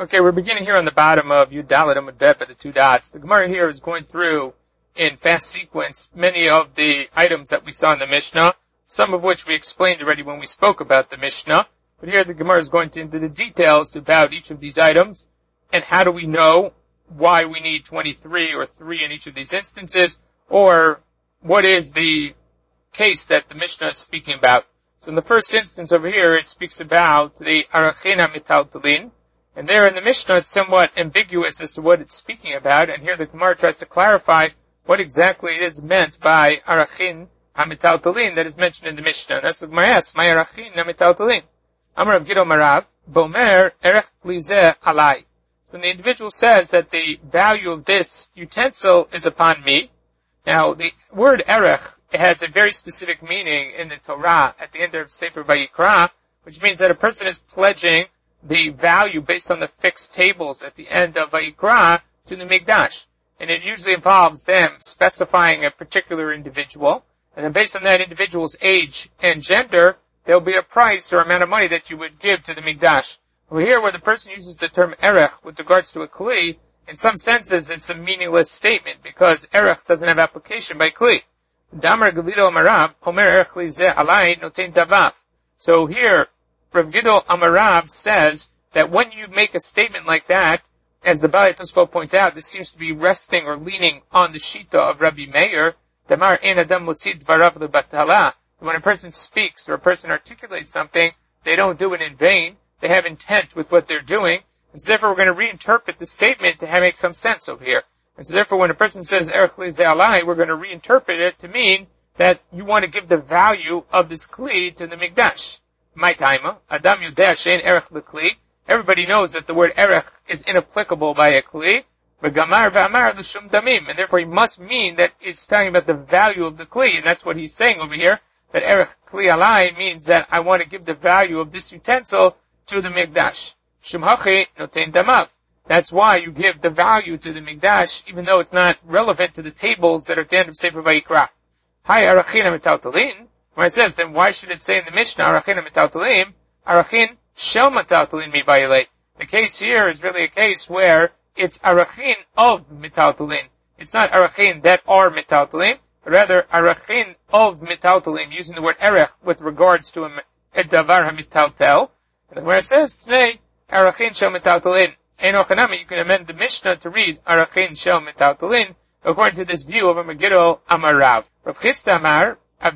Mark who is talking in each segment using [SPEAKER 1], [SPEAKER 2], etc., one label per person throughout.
[SPEAKER 1] Okay, we're beginning here on the bottom of Yud Dalet Amud Bet by the two dots. The Gemara here is going through, in fast sequence, many of the items that we saw in the Mishnah, some of which we explained already when we spoke about the Mishnah. But here the Gemara is going into the details about each of these items, and how do we know why we need 23 or 3 in each of these instances, or what is the case that the Mishnah is speaking about. So in the first instance over here, it speaks about the Arachin HaMitaltalin, and there in the Mishnah it's somewhat ambiguous as to what it's speaking about, and here the Gemara tries to clarify what exactly is meant by Arachin HaMitaltalin that is mentioned in the Mishnah. And that's the Gemara asks, my Arachin HaMitaltalin. Amar Rav Gido Marav, Bomer Erech Plizeh Alai. When the individual says that the value of this utensil is upon me, now the word Erech has a very specific meaning in the Torah at the end of Sefer Vayikra, which means that a person is pledging the value based on the fixed tables at the end of Vayikra to the Mikdash. And it usually involves them specifying a particular individual, and then based on that individual's age and gender, there'll be a price or amount of money that you would give to the Mikdash. Over here, where the person uses the term Erech with regards to a Kli, in some senses it's a meaningless statement, because Erech doesn't have application by Kli. Damar Gavito Amarav, Omer Erech Lizeh Alai Noten Davav. So here, Rav Gido Amarav says that when you make a statement like that, as the Balei Tosfot point out, this seems to be resting or leaning on the Shita of Rabbi Meir, Damar Ein Adam Motzid Dvarav Lebatala. When a person speaks or a person articulates something, they don't do it in vain. They have intent with what they're doing. And so therefore we're going to reinterpret the statement to make some sense over here. And so therefore when a person says Erech Lizeh Alai, we're going to reinterpret it to mean that you want to give the value of this Kli to the Mikdash. My taima, Adam Yudeh Shein Erech L'Kli. Everybody knows that the word Erech is inapplicable by a Kli. V'gamar v'amar l'shum damim. And therefore he must mean that it's talking about the value of the Kli. And that's what he's saying over here. That Erech Kli Alai means that I want to give the value of this utensil to the Mikdash. Shumhachi noten damav. That's why you give the value to the Mikdash, even though it's not relevant to the tables that are at the end of Sefer Vayikra. Hi Arachin HaMitaltalin. When it says, then why should it say in the Mishnah, Arachin HaMitaltalim, Arachin Shel Mitaltalin Mi Bayilei? The case here is really a case where it's Arachin of Mitaltalin. It's not Arachin that are Mitaltalim, but rather Arachin of Mitaltalim, using the word Erech with regards to a Davar HaMitaltel. And where it says today, Arachin Shel Mitaltalin, Einochanami, you can amend the Mishnah to read Arachin Shel Mitaltalin, according to this view of a Megiddo Amarav. Rav Chisda Amar,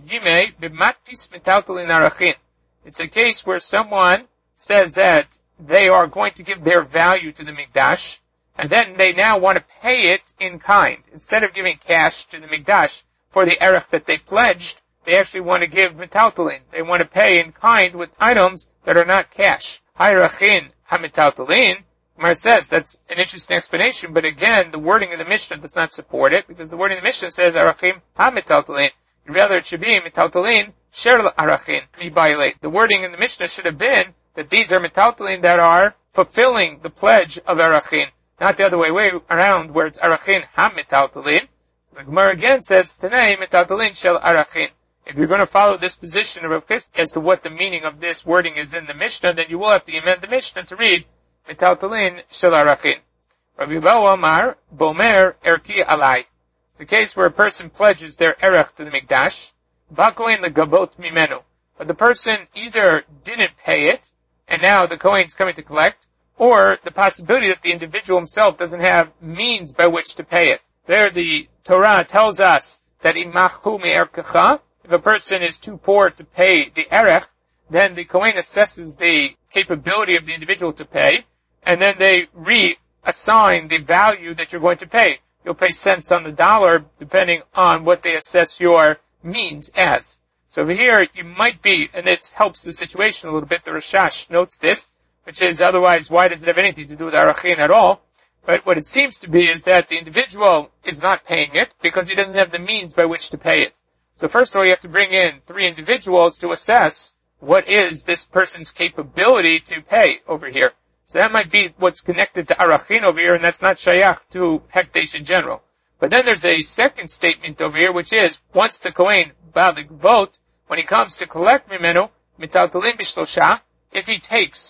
[SPEAKER 1] it's a case where someone says that they are going to give their value to the Mikdash, and then they now want to pay it in kind. Instead of giving cash to the Mikdash for the Erech that they pledged, they actually want to give Mitaltalin. They want to pay in kind with items that are not cash. Arachin HaMitaltalin, where it says, that's an interesting explanation, but again, the wording of the Mishnah does not support it, because the wording of the Mishnah says Arachim HaMitaltalin. Rather, it should be Mitaltalin Sher Arachin Mi Bayilei. The wording in the Mishnah should have been that these are Mitaltalin that are fulfilling the pledge of Arachin, not the other way around, where it's Arachin HaMitaltalin. The Gemara again says today Mitaltalin Shel Arachin. If you're going to follow this position of Rav Chisda as to what the meaning of this wording is in the Mishnah, then you will have to amend the Mishnah to read Mitaltalin Shel Arachin. Rabbi Bawa Amar Bomer Erki Alai. The case where a person pledges their Erech to the Mikdash, Vakoin legabot mimenu. But the person either didn't pay it, and now the Kohen's coming to collect, or the possibility that the individual himself doesn't have means by which to pay it. There the Torah tells us that imachu me'erkecha, if a person is too poor to pay the Erech, then the Kohen assesses the capability of the individual to pay, and then they reassign the value that you're going to pay. You'll pay cents on the dollar depending on what they assess your means as. So over here, you might be, and it helps the situation a little bit, the Rashash notes this, which is otherwise, why does it have anything to do with Arachin at all? But what it seems to be is that the individual is not paying it because he doesn't have the means by which to pay it. So first of all, you have to bring in 3 individuals to assess what is this person's capability to pay over here. So that might be what's connected to Arachin over here, and that's not Shayach to Hekdesh in general. But then there's a second statement over here, which is, once the Kohen vote, when he comes to collect Mimenu, Mitaltalin Bishlosha, if he takes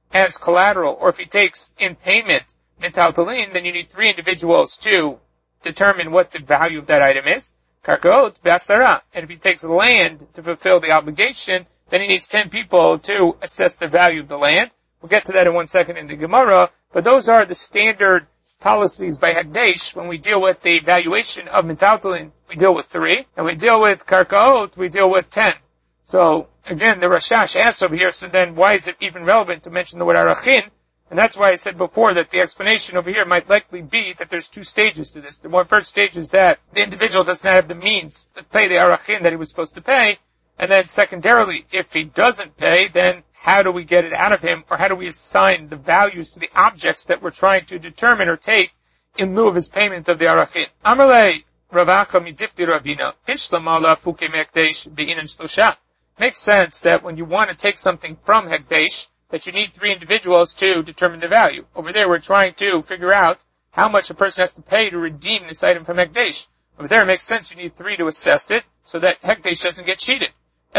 [SPEAKER 1] as collateral, or if he takes in payment metaltalin, then you need 3 individuals to determine what the value of that item is. Karkaot b'asara. And if he takes land to fulfill the obligation, then he needs 10 people to assess the value of the land. We'll get to that in 1 second in the Gemara, but those are the standard policies by Hekdesh. When we deal with the valuation of metaltalin, we deal with 3, and we deal with Karkaot, we deal with 10. So, again, the Rashash asks over here, so then why is it even relevant to mention the word arachin? And that's why I said before that the explanation over here might likely be that there's 2 stages to this. The first stage is that the individual does not have the means to pay the arachin that he was supposed to pay. And then secondarily, if he doesn't pay, then how do we get it out of him, or how do we assign the values to the objects that we're trying to determine or take in lieu of his payment of the arachin? Amalei Ravacha midifti Ravina Ishlamala Fuke Mekdesh Be'inan Shlosha. Makes sense that when you want to take something from Hekdesh, that you need 3 individuals to determine the value. Over there, we're trying to figure out how much a person has to pay to redeem this item from Hekdesh. Over there, it makes sense you need 3 to assess it, so that Hekdesh doesn't get cheated.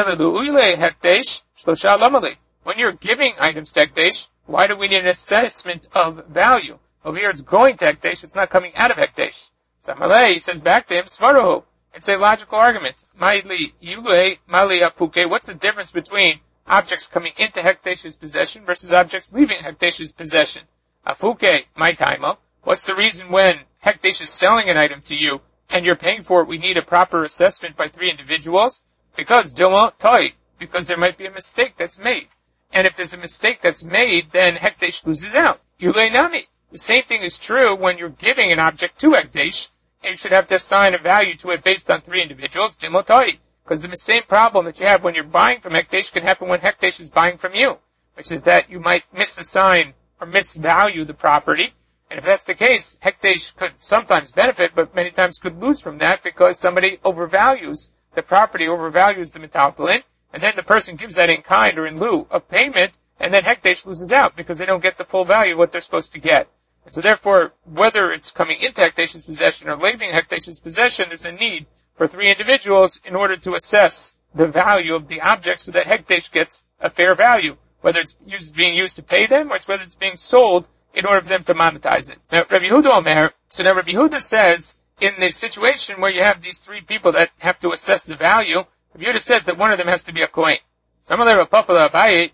[SPEAKER 1] Hekdesh Shlosha Lamali. When you're giving items to Hekdesh, why do we need an assessment of value? Over here, it's going to Hekdesh, it's not coming out of Hekdesh. Samalei says back to him, Svarohu. It's a logical argument. Mali Yule, Mali Apuke. What's the difference between objects coming into Hekdesh's possession versus objects leaving Hekdesh's possession? Apuke, my taimo. What's the reason when Hekdesh is selling an item to you and you're paying for it, we need a proper assessment by 3 individuals? Because Dilma Toi. Because there might be a mistake that's made. And if there's a mistake that's made, then Hekdesh loses out. Yule Nami. The same thing is true when you're giving an object to Hekdesh. You should have to assign a value to it based on 3 individuals, Dimotai. Because the same problem that you have when you're buying from Hekdesh can happen when Hekdesh is buying from you. Which is that you might misassign or misvalue the property. And if that's the case, Hekdesh could sometimes benefit, but many times could lose from that because somebody overvalues the property, overvalues the metaltalin, and then the person gives that in kind or in lieu of payment, and then Hekdesh loses out because they don't get the full value of what they're supposed to get. And so therefore, whether it's coming into Hekdesh's possession or leaving Hekdesh's possession, there's a need for 3 individuals in order to assess the value of the object so that Hekdesh gets a fair value, whether it's being used to pay them or it's whether it's being sold in order for them to monetize it. Now, Rabbi Yehuda Omer, so now Rabbi Yehuda says, in the situation where you have these 3 people that have to assess the value, Rabbi Yehuda says that one of them has to be a Kohen. According to Rabbi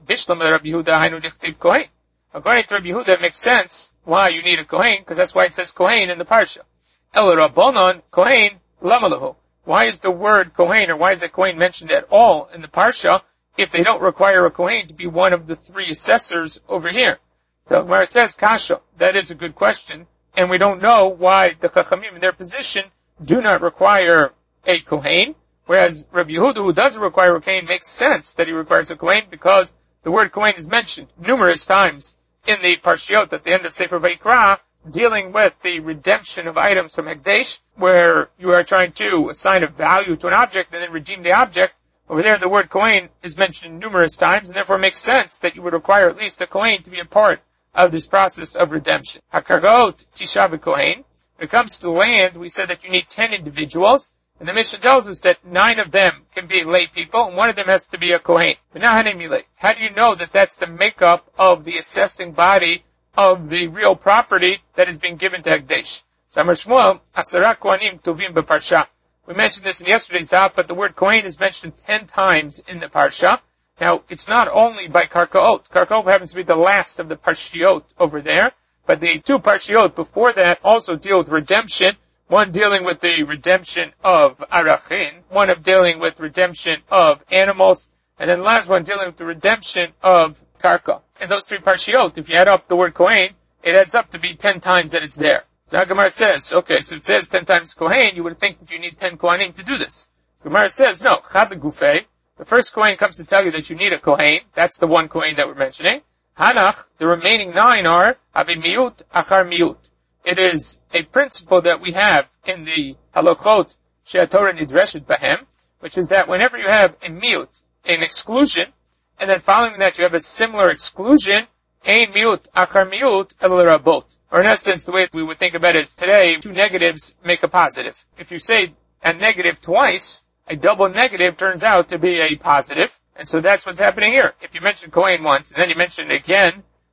[SPEAKER 1] Yehuda, it makes sense why you need a Kohen, because that's why it says Kohen in the Parsha. El Rabbonon, Kohen, Lamalahu. Why is the word Kohen, or why is the Kohen mentioned at all in the Parsha, if they don't require a Kohen to be one of the 3 assessors over here? So where it says Kasha, that is a good question, and we don't know why the Chachamim in their position do not require a Kohen, whereas Rabbi Yehuda, who doesn't require a Kohen, makes sense that he requires a Kohen, because the word Kohen is mentioned numerous times in the Parshiot at the end of Sefer Vayikra, dealing with the redemption of items from Hekdesh, where you are trying to assign a value to an object and then redeem the object. Over there, the word Kohen is mentioned numerous times, and therefore it makes sense that you would require at least a Kohen to be a part of this process of redemption. HaKargot Tisha B'Kohen. When it comes to the land, we said that you need 10 individuals, and the Mishnah tells us that 9 of them can be lay people, and 1 of them has to be a Kohen. How do you know that that's the makeup of the assessing body of the real property that is being given to Hekdesh? So Amar Shmuel, Asara Kohanim Tovim B'Parsha. We mentioned this in yesterday's daf, but the word Kohen is mentioned 10 times in the Parsha. Now, it's not only by Karkaot. Karkaot happens to be the last of the Parshiot over there, but the 2 Parshiot before that also deal with redemption. One dealing with the redemption of Arachin, one of dealing with redemption of animals, and then the last one dealing with the redemption of Karka. And those 3 Parshiot, if you add up the word Kohen, it adds up to be 10 times that it's there. So Gemara says, okay, so it says 10 times Kohen, you would think that you need 10 Kohanim to do this. So Gemara says, no, Chad Gufei, the first Kohen comes to tell you that you need a Kohen, that's the 1 Kohen that we're mentioning. Hanach, the remaining 9 are Avi Miut, Achar Miut. It is a principle that we have in the Halachot She'atorah Nidreshet Bahem, which is that whenever you have a miut, an exclusion, and then following that you have a similar exclusion, ein miut, achar miut, el rabot. Or in essence, the way we would think about it is today, 2 negatives make a positive. If you say a negative twice, a double negative turns out to be a positive. And so that's what's happening here. If you mention Kohen once, and then you mention it again,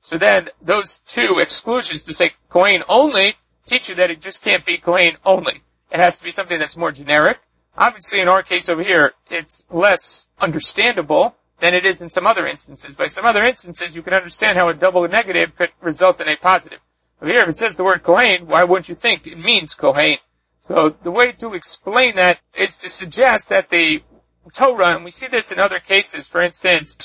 [SPEAKER 1] So then those two exclusions to say Kohen only teach you that it just can't be Kohen only. It has to be something that's more generic. Obviously in our case over here, it's less understandable than it is in some other instances. By some other instances, you can understand how a double negative could result in a positive. Over here, if it says the word Kohen, why wouldn't you think it means Kohen? So the way to explain that is to suggest that the Torah, and we see this in other cases, for instance,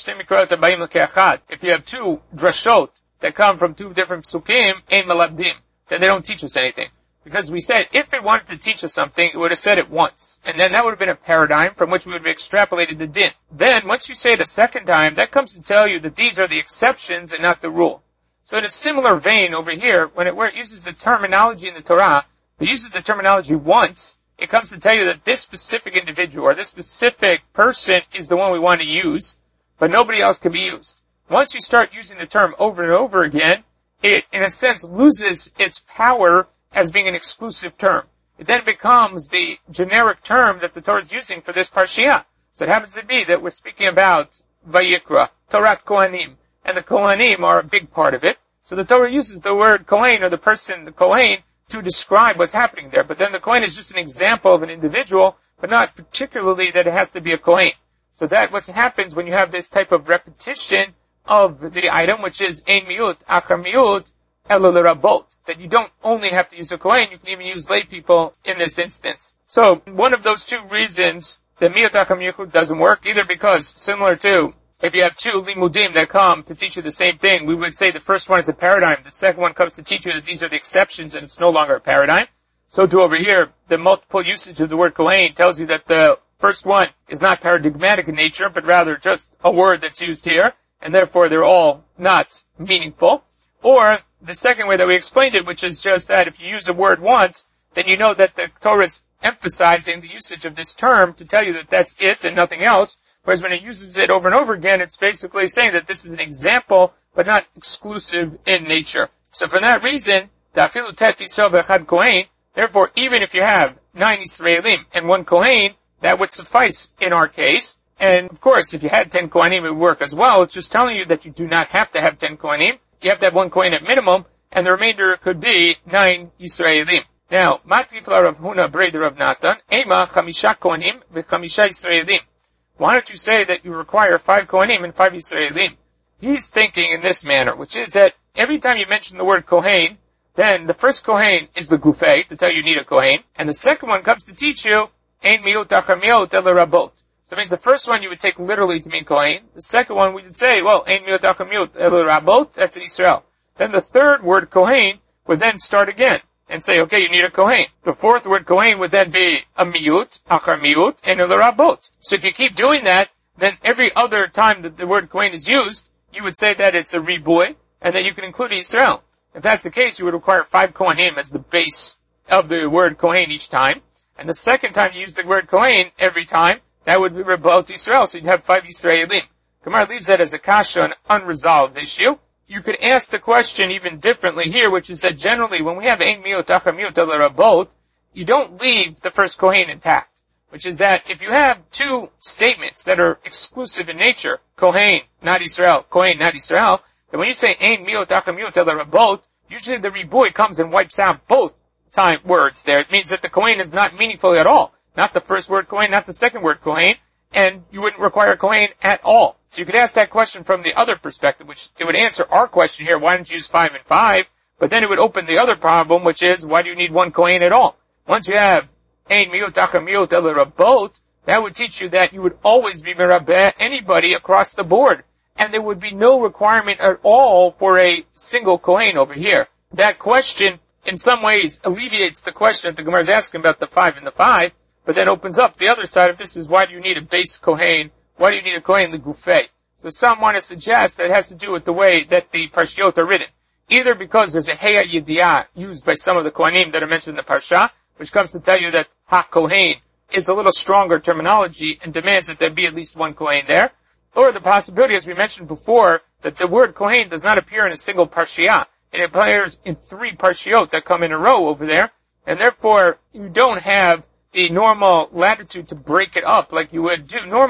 [SPEAKER 1] if you have two drashot that come from two different psukim, ein melabdim, then they don't teach us anything. Because we said, if it wanted to teach us something, it would have said it once. And then that would have been a paradigm from which we would have extrapolated the din. Then, once you say it a second time, that comes to tell you that these are the exceptions and not the rule. So in a similar vein over here, where it uses the terminology in the Torah, it uses the terminology once, it comes to tell you that this specific individual or this specific person is the one we want to use, but nobody else can be used. Once you start using the term over and over again, it, in a sense, loses its power as being an exclusive term. It then becomes the generic term that the Torah is using for this parshiah. So it happens to be that we're speaking about Vayikra, Torat Kohanim, and the Kohanim are a big part of it. So the Torah uses the word Kohen, or the person, the Kohen, to describe what's happening there. But then the Kohen is just an example of an individual, but not particularly that it has to be a Kohen. So that what happens when you have this type of repetition of the item, which is ein miut, achar miut, elo l'rabot, that you don't only have to use a Kohen, you can even use lay people in this instance. So one of those two reasons the miut achar miut doesn't work, either because, similar to if you have two limudim that come to teach you the same thing, we would say the first one is a paradigm, the second one comes to teach you that these are the exceptions and it's no longer a paradigm. So too over here, the multiple usage of the word Kohen tells you that the first one is not paradigmatic in nature, but rather just a word that's used here, and therefore they're all not meaningful. Or the second way that we explained it, which is just that if you use a word once, then you know that the Torah is emphasizing the usage of this term to tell you that that's it and nothing else. Whereas when it uses it over and over again, it's basically saying that this is an example, but not exclusive in nature. So for that reason, Dafilu tet Yisrael v'echad Kohen, therefore even if you have 9 Yisraelim and 1 Kohen, that would suffice in our case. And of course, if you had 10 Kohanim, it would work as well. It's just telling you that you do not have to have 10 Kohanim. You have to have 1 Kohen at minimum, and the remainder could be 9 Yisraelim. Now, Matrif la Rav Huna Breder Rav Natan, Ema chamisha Kohanim v'chamisha Yisraelim. Why don't you say that you require 5 Kohanim and 5 Yisraelim? He's thinking in this manner, which is that every time you mention the word Kohen, then the first Kohen is the Gufei, to tell you need a Kohen, and the second one comes to teach you, Ein miut achar miut elo rabot. So it means the first one you would take literally to mean Kohen. The second one we would say, well, Ein miut achar miut elo rabot, that's Israel. Then the third word Kohen would then start again and say, okay, you need a Kohen. The fourth word Kohen would then be a miut, achar miut, and elo rabot. So if you keep doing that, then every other time that the word Kohen is used, you would say that it's a riboy, and then you can include Israel. If that's the case, you would require 5 Kohanim as the base of the word Kohen each time. And the second time you use the word Kohen every time, that would be Rabot Israel, so you'd have 5 Yisraelim. Gemara leaves that as a kasha, an unresolved issue. You could ask the question even differently here, which is that generally when we have Ein miut achar miut elo rabot, you don't leave the first Kohen intact. Which is that if you have two statements that are exclusive in nature, Kohen, not Israel, Kohen, not Israel, then when you say Ein miut achar miut elo rabot, usually the riboy comes and wipes out both time words there. It means that the Kohen is not meaningful at all. Not the first word Kohen, not the second word Kohen, and you wouldn't require Kohen at all. So you could ask that question from the other perspective, which it would answer our question here, why don't you use 5 and 5? But then it would open the other problem, which is, why do you need 1 Kohen at all? Once you have Ein miut achar miut elo rabot, that would teach you that you would always be merabeh anybody across the board. And there would be no requirement at all for a single Kohen over here. That question, in some ways, alleviates the question that the Gemara is asking about the 5 and the 5, but then opens up the other side of this is, why do you need a base Kohen? Why do you need a Kohen legufei? So some want to suggest that it has to do with the way that the Parshiot are written. Either because there's a Heya Yediah used by some of the Kohanim that are mentioned in the Parsha, which comes to tell you that Ha-Kohen is a little stronger terminology and demands that there be at least 1 Kohen there. Or the possibility, as we mentioned before, that the word Kohen does not appear in a single Parshiah. It appears in 3 Parshiot that come in a row over there, and therefore you don't have the normal latitude to break it up like you would do normally,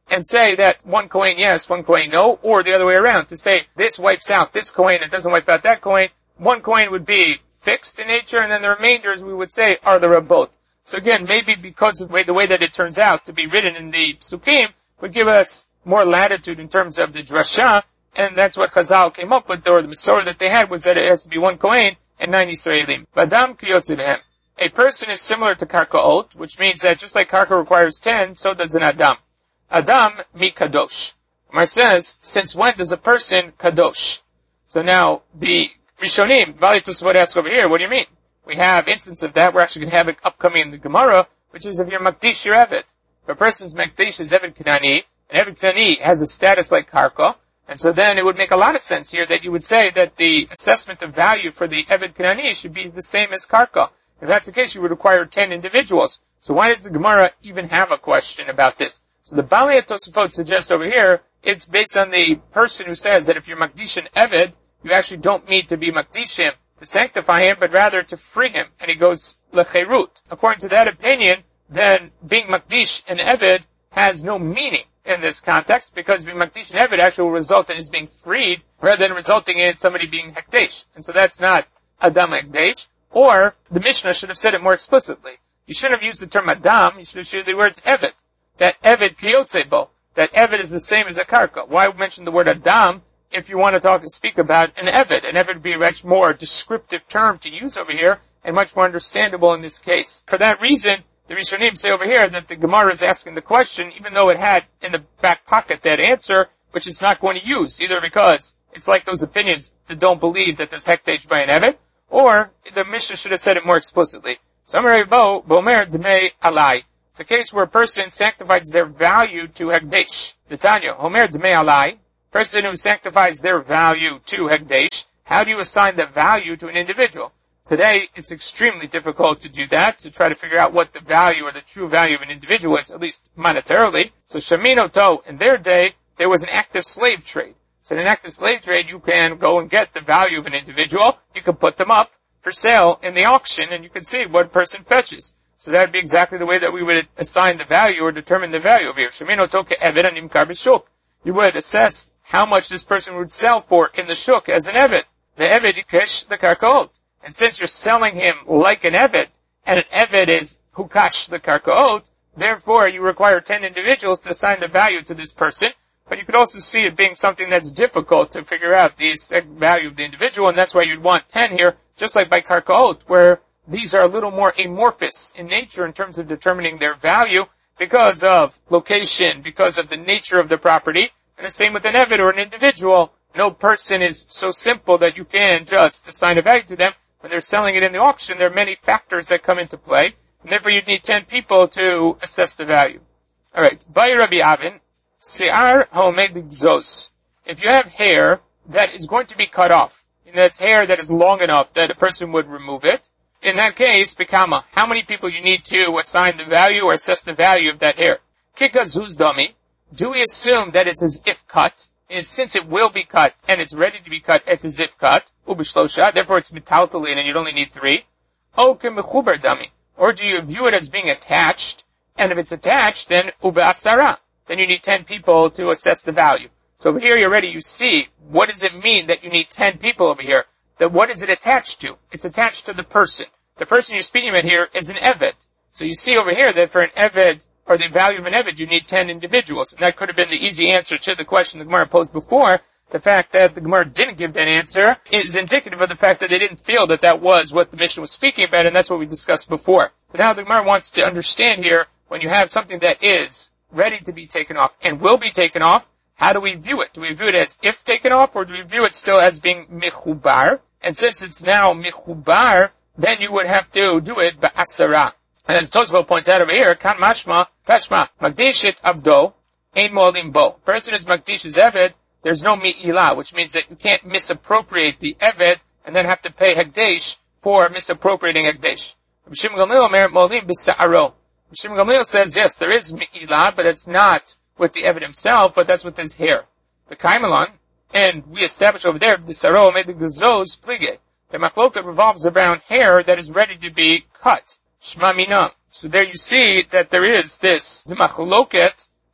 [SPEAKER 1] and say that one coin yes, one coin no, or the other way around, to say this wipes out this coin and doesn't wipe out that coin. One coin would be fixed in nature, and then the remainders we would say are the rabot. So again, maybe because of the way that it turns out to be written in the psukim would give us more latitude in terms of the drasha, and that's what Chazal came up with, or the Masorah that they had was that it has to be one kohen and 9 Yisraelim. Vadam kiyotze behem. A person is similar to karkaot, which means that just like karka requires 10, so does an adam. Adam mi kadosh. Mar says, since when does a person kadosh? So now, the Rishonim, Bali Tosafot asks over here, what do you mean? We have instance of that. We're actually going to have it upcoming in the Gemara, which is if you're Makdish, your Evet. If a person's Makdish is Evet Kanani, and Evet Kanani has a status like Karka, and so then it would make a lot of sense here that you would say that the assessment of value for the Evet Kanani should be the same as Karka. If that's the case, you would require 10 individuals. So why does the Gemara even have a question about this? So the Bali Tosafot suggests over here, it's based on the person who says that if you're Makdish and Evet, you actually don't need to be Makdish him to sanctify him, but rather to free him. And he goes, Lecherut. According to that opinion, then being Makdish and Eved has no meaning in this context, because being Makdish and Eved actually will result in his being freed, rather than resulting in somebody being Hekdesh. And so that's not Adam Hekdesh. Or, the Mishnah should have said it more explicitly. You shouldn't have used the term Adam, you should have used the words Eved. That Eved Kiyotzebo. That Eved is the same as a Karka. Why mention the word Adam if you want to speak about an Eved? An Eved would be a much more descriptive term to use over here, and much more understandable in this case. For that reason, the Rishonim say over here that the Gemara is asking the question, even though it had in the back pocket that answer, which it's not going to use, either because it's like those opinions that don't believe that there's Hekdesh by an Eved, or the Mishnah should have said it more explicitly. Samarei bo, bomer dmei alai. It's a case where a person sanctifies their value to Hekdesh. The Tanya, homer dmei alai, person who sanctifies their value to Hekdesh, how do you assign the value to an individual? Today, it's extremely difficult to do that, to try to figure out what the value or the true value of an individual is, at least monetarily. So Shamino To, in their day, there was an active slave trade. So in an active slave trade, you can go and get the value of an individual, you can put them up for sale in the auction, and you can see what a person fetches. So that would be exactly the way that we would assign the value or determine the value of here. Shamino To ke'eved anim kar b'shuk. You would assess how much this person would sell for in the shuk as an eved. The eved yikesh the karkaot. And since you're selling him like an eved, and an eved is hukash the karkaot, therefore you require 10 individuals to assign the value to this person. But you could also see it being something that's difficult to figure out the value of the individual, and that's why you'd want 10 here, just like by karkaot, where these are a little more amorphous in nature in terms of determining their value because of location, because of the nature of the property. And the same with an eved or an individual. No person is so simple that you can just assign a value to them. When they're selling it in the auction, there are many factors that come into play, and therefore you'd need 10 people to assess the value. Alright, Bai Rabbi Avin, Se'ar ha'omed gzos. If you have hair that is going to be cut off, and that's hair that is long enough that a person would remove it, in that case, Bekama, how many people you need to assign the value or assess the value of that hair? Kika zuz dami. Do we assume that it's as if cut? And since it will be cut and it's ready to be cut, it's as if cut. Ubishlosha, therefore it's metaltalin and you'd only need 3. Oke mechuber dami. Or do you view it as being attached? And if it's attached, then ubeasara. Then you need 10 people to assess the value. So over here you see, what does it mean that you need 10 people over here? That what is it attached to? It's attached to the person. The person you're speaking about here is an eved. So you see over here that for an eved, or the value of an eved, you need 10 individuals. And that could have been the easy answer to the question the Gemara posed before. The fact that the Gemara didn't give that answer is indicative of the fact that they didn't feel that that was what the Mishnah was speaking about, and that's what we discussed before. So now the Gemara wants to understand here, when you have something that is ready to be taken off and will be taken off, how do we view it? Do we view it as if taken off, or do we view it still as being mechubar? And since it's now mechubar, then you would have to do it ba'asara. And as Tosfot points out over here, kan mashma, tashma, magdishit abdo, ein molim bo. Person is magdish's eved, there's no mi'ilah, which means that you can't misappropriate the eved and then have to pay hekdesh for misappropriating hekdesh. Shimon Gamliel omer molim b'sa'aro. Shimon Gamliel says, yes, there is mi'ilah, but it's not with the eved himself, but that's with his hair. The kaimelon, and we established over there, the saro made the gazos plige. The machloket revolves around hair that is ready to be cut. Shma mina. So there you see that there is this, the machloket,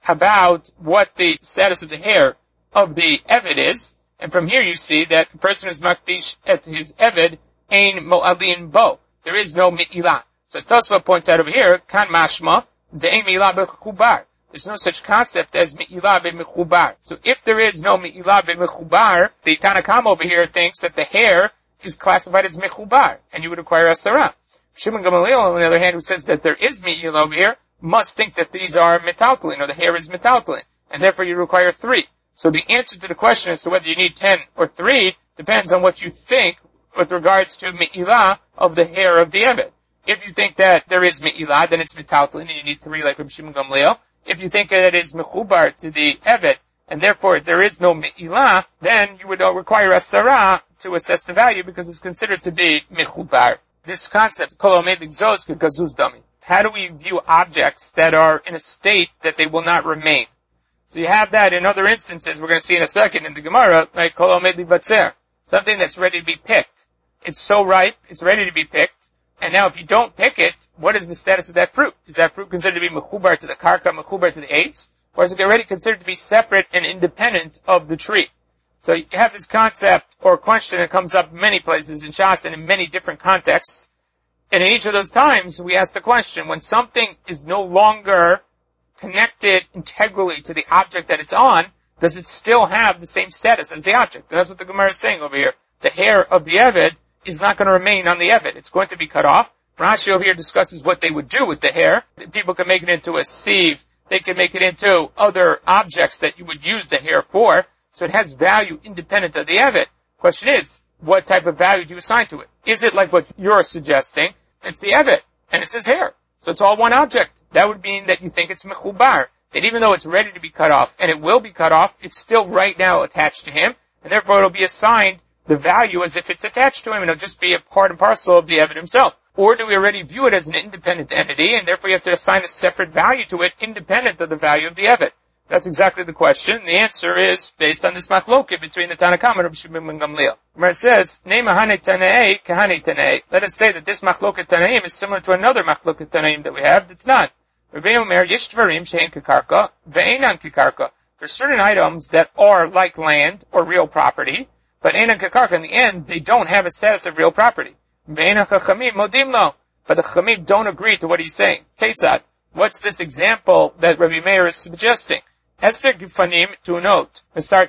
[SPEAKER 1] about what the status of the hair of the Eved is. And from here you see that the person who's makdish at his Eved ein mo'alin bo. There is no mi'ilah. So as Tosfot points out over here, kan mashma, de'ein mi'ilah bechubar. There's no such concept as mi'ilah be'mechubar. So if there is no mi'ilah be'mechubar, the Tanna Kama over here thinks that the hair is classified as mechubar, and you would require a sarah. Shimon Gamaliel, on the other hand, who says that there is mi'ilah over here, must think that these are metaltalin, or the hair is metaltalin, and therefore you require 3. So the answer to the question as to whether you need 10 or 3 depends on what you think with regards to mi'ilah of the hair of the Eved. If you think that there is mi'ilah, then it's metaltalin, and you need 3 like Rabbi Shimon Gamliel. If you think that it is mechubar to the Eved, and therefore there is no mi'ilah, then you would require a sarah to assess the value because it's considered to be mechubar. This concept, kol omed ligzos kegazuz dami. How do we view objects that are in a state that they will not remain? So you have that in other instances, we're going to see in a second in the Gemara, like kol omed libatzer. Something that's ready to be picked. It's so ripe, it's ready to be picked, and now if you don't pick it, what is the status of that fruit? Is that fruit considered to be mechubar to the karka, mechubar to the eitz? Or is it already considered to be separate and independent of the tree? So you have this concept or question that comes up many places in Shas and in many different contexts. And in each of those times, we ask the question, when something is no longer connected integrally to the object that it's on, does it still have the same status as the object? And that's what the Gemara is saying over here. The hair of the Eved is not going to remain on the Eved. It's going to be cut off. Rashi over here discusses what they would do with the hair. People can make it into a sieve. They can make it into other objects that you would use the hair for. So it has value independent of the Eved. Question is, what type of value do you assign to it? Is it like what you're suggesting? It's the Eved, and it's his hair. So it's all one object. That would mean that you think it's mechubar. That even though it's ready to be cut off, and it will be cut off, it's still right now attached to him, and therefore it'll be assigned the value as if it's attached to him, and it'll just be a part and parcel of the Eved himself. Or do we already view it as an independent entity, and therefore you have to assign a separate value to it, independent of the value of the Eved? That's exactly the question. The answer is based on this machloket between the Tanna Kama and Rabbi Shimon ben Gamliel. Where it says, Neima Tanei kahane Tanei. Let us say that this machloket Tanaim is similar to another machloket Tanaim that we have that's not. Rabbi Omer yesh dvarim she'en kekarka ve'enan kekarka. There's certain items that are like land or real property, but enan kekarka, in the end, they don't have a status of real property. Ve'enan chachamim modim lo. But the chachamim don't agree to what he's saying. Ketzad. What's this example that Rabbi Meir is suggesting? Esther Gifanim to note,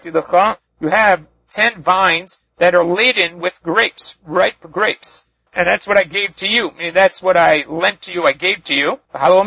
[SPEAKER 1] you have 10 vines that are laden with grapes, ripe grapes. And that's what I gave to you. I mean, that's what I lent to you, I gave to you.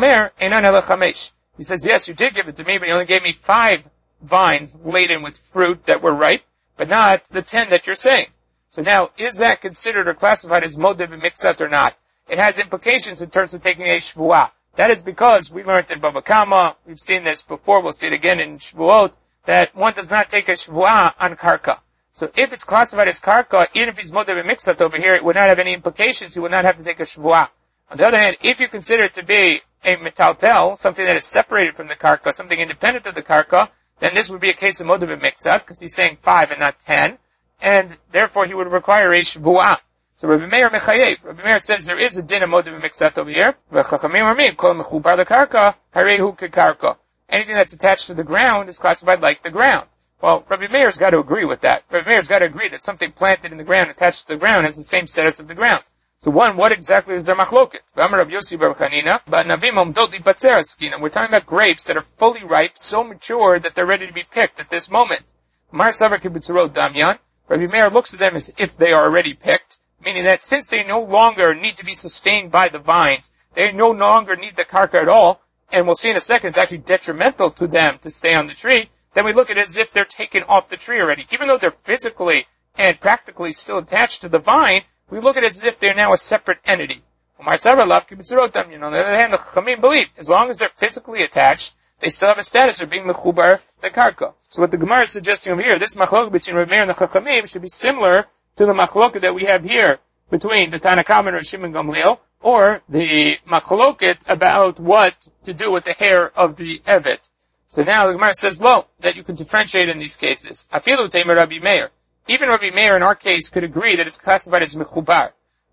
[SPEAKER 1] He says, yes, you did give it to me, but you only gave me 5 vines laden with fruit that were ripe, but not the 10 that you're saying. So now, is that considered or classified as modeh b'mikzat or not? It has implications in terms of taking a shvuah. That is because we learned in Bava Kama, we've seen this before, we'll see it again in Shvuot, that one does not take a Shvuah on Karka. So if it's classified as Karka, even if he's modeh b'mikzat over here, it would not have any implications, he would not have to take a Shvuah. On the other hand, if you consider it to be a metaltel, something that is separated from the Karka, something independent of the Karka, then this would be a case of modeh b'mikzat, because he's saying 5 and not 10, and therefore he would require a Shvuah. So Rabbi Meir mechayev. Rabbi Meir says there is a din of modeh b'mikzat over here. V'chachamim armim kol mechubar lekarka harehu kekarka. Anything that's attached to the ground is classified like the ground. Well, Rabbi Meir's got to agree with that. Rabbi Meir's got to agree that something planted in the ground, attached to the ground, has the same status of the ground. So one, what exactly is their machloket? V'amar Rav Yossi bar Chanina, ba'navim omdot libatzer askina. We're talking about grapes that are fully ripe, so mature that they're ready to be picked at this moment. Mar savar kibutzurot damyan. Rabbi Meir looks at them as if they are already picked. Meaning that since they no longer need to be sustained by the vines, they no longer need the karka at all, and we'll see in a second it's actually detrimental to them to stay on the tree, then we look at it as if they're taken off the tree already. Even though they're physically and practically still attached to the vine, we look at it as if they're now a separate entity. On the other hand, the Chachamim believe, as long as they're physically attached, they still have a status of being mechubar the karka. So what the Gemara is suggesting over here, this machlok between Rabbi Meir and the Chachamim should be similar to the machloket that we have here between the Tanna Kama and Rav Shimon Gamliel, or the machloket about what to do with the hair of the Eved. So now the Gemara says, lo, that you can differentiate in these cases. Afilu teimer Rabbi Meir. Even Rabbi Meir in our case could agree that it's classified as mechubar.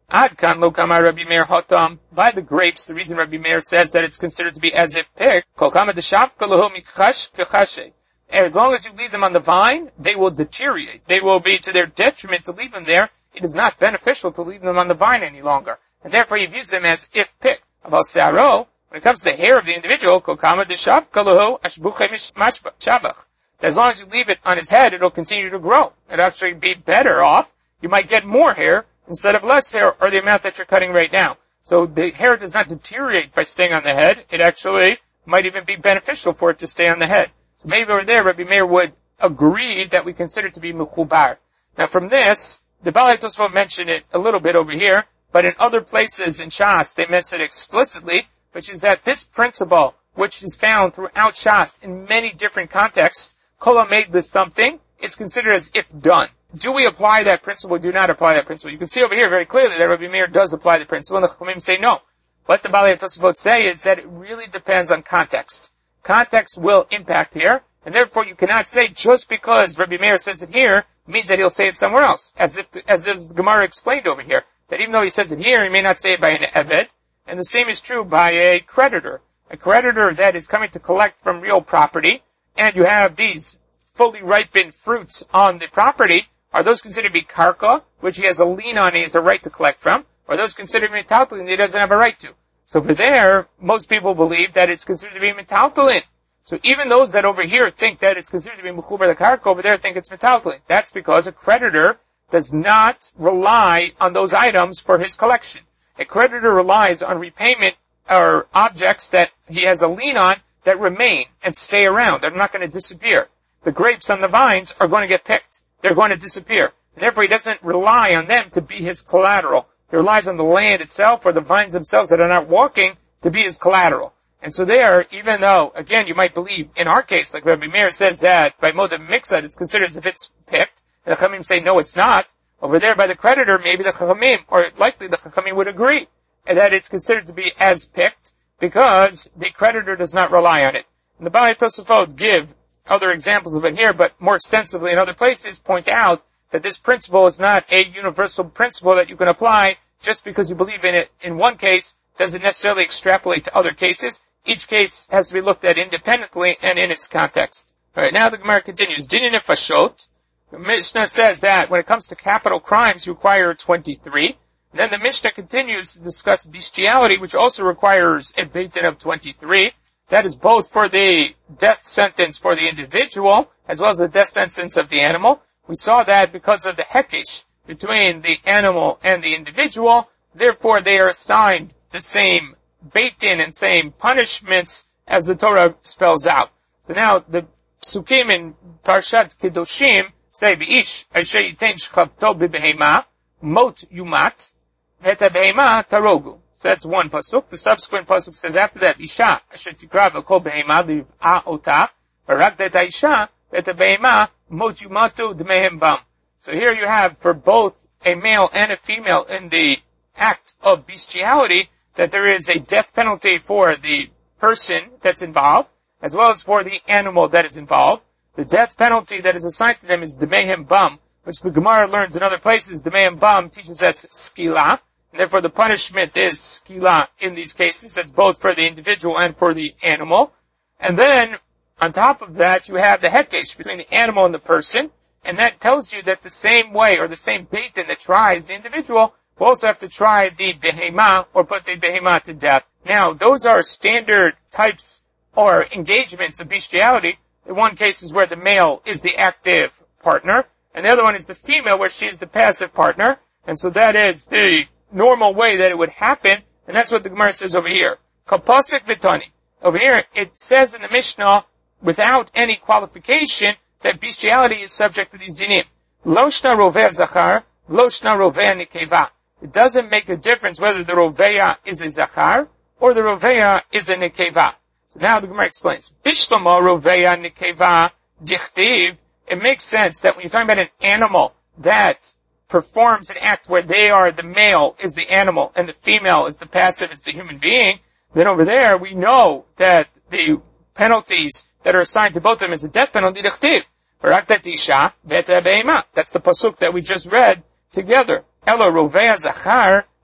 [SPEAKER 1] Adkan lo kama Rabbi Meir hatam. By the grapes, the reason Rabbi Meir says that it's considered to be as if picked, kol kama deshavka lohu mikchash kechashe. As long as you leave them on the vine, they will deteriorate. They will be to their detriment to leave them there. It is not beneficial to leave them on the vine any longer. And therefore you've used them as if picked. Aval se'aro, when it comes to the hair of the individual, kol kama deshavka lohu ashbuche shabach. As long as you leave it on his head, it'll continue to grow. It'll actually be better off. You might get more hair instead of less hair, or the amount that you're cutting right now. So the hair does not deteriorate by staying on the head. It actually might even be beneficial for it to stay on the head. So maybe over there, Rabbi Meir would agree that we consider it to be mechubar. Now from this, the Balei Tosfot mentioned it a little bit over here, but in other places in Shas, they mention it explicitly, which is that this principle, which is found throughout Shas in many different contexts, Kol made this something, is considered as if done. Do we apply that principle or do not apply that principle? You can see over here very clearly that Rabbi Meir does apply the principle, and the Chachamim say no. What the Balei Tosfot say is that it really depends on context. Context will impact here, and therefore you cannot say just because Rabbi Meir says it here means that he'll say it somewhere else, as the Gemara explained over here, that even though he says it here, he may not say it by an eved, and the same is true by a creditor. A creditor that is coming to collect from real property, and you have these fully ripened fruits on the property. Are those considered to be karka, which he has a lien on, he has a right to collect from? Or are those considered metaltalin, he doesn't have a right to? So for there, most people believe that it's considered to be metaltalin. So even those that over here think that it's considered to be mechubar the karka, over there think it's metaltalin. That's because a creditor does not rely on those items for his collection. A creditor relies on repayment or objects that he has a lien on that remain and stay around. They're not going to disappear. The grapes on the vines are going to get picked. They're going to disappear. And therefore he doesn't rely on them to be his collateral. He relies on the land itself or the vines themselves that are not walking to be his collateral. And so there, even though, again, you might believe, in our case, like Rabbi Meir says that by Moda Mixad, it's considered as if it's picked, and the Chachamim say, no, it's not. Over there by the creditor, maybe the Chachamim, or likely the Chachamim would agree, and that it's considered to be as picked, because the creditor does not rely on it. And the Balei Tosafot give other examples of it here, but more extensively in other places point out that this principle is not a universal principle that you can apply just because you believe in it in one case doesn't necessarily extrapolate to other cases. Each case has to be looked at independently and in its context. Alright, now the Gemara continues. Dinin nefashot. The Mishnah says that when it comes to capital crimes, you require 23. And then the Mishnah continues to discuss bestiality, which also requires a beit din of 23. That is both for the death sentence for the individual, as well as the death sentence of the animal. We saw that because of the hekesh between the animal and the individual, therefore they are assigned the same beit din and same punishments as the Torah spells out. So now the psukim in Parshat Kedoshim say, B'ish asher yitein shchavto b'behema, mot yumat, v'eta behema tarogu. So that's one pasuk. The subsequent pasuk says after that, Isha asher tikra v'kol behema liv'a ota, v'rak deta isha v'eta behema mot yumatu d'mehem bam. So here you have for both a male and a female in the act of bestiality that there is a death penalty for the person that's involved, as well as for the animal that is involved. The death penalty that is assigned to them is d'mehem bam, which the Gemara learns in other places. D'mehem bam teaches us skila. And therefore the punishment is skila in these cases. That's both for the individual and for the animal. And then, on top of that, you have the hekesh between the animal and the person. And that tells you that the same way, or the same beit din that tries the individual, will also have to try the behema, or put the behema to death. Now, those are standard types or engagements of bestiality. In one case is where the male is the active partner, and the other one is the female where she is the passive partner. And so that is the normal way that it would happen, and that's what the Gemara says over here. Kapasik vitani. Over here, it says in the Mishnah, without any qualification, that bestiality is subject to these dinim. Loshna roveh zachar, loshna roveh nikeva. It doesn't make a difference whether the roveya is a zachar, or the roveya is a nikeva. So now the Gemara explains. Bishlama roveya nikeva dichtiv. It makes sense that when you're talking about an animal that performs an act where they are the male is the animal and the female is the passive is the human being, then over there we know that the penalties that are assigned to both of them is a death penalty. That's the pasuk that we just read together. Elo rovea zachar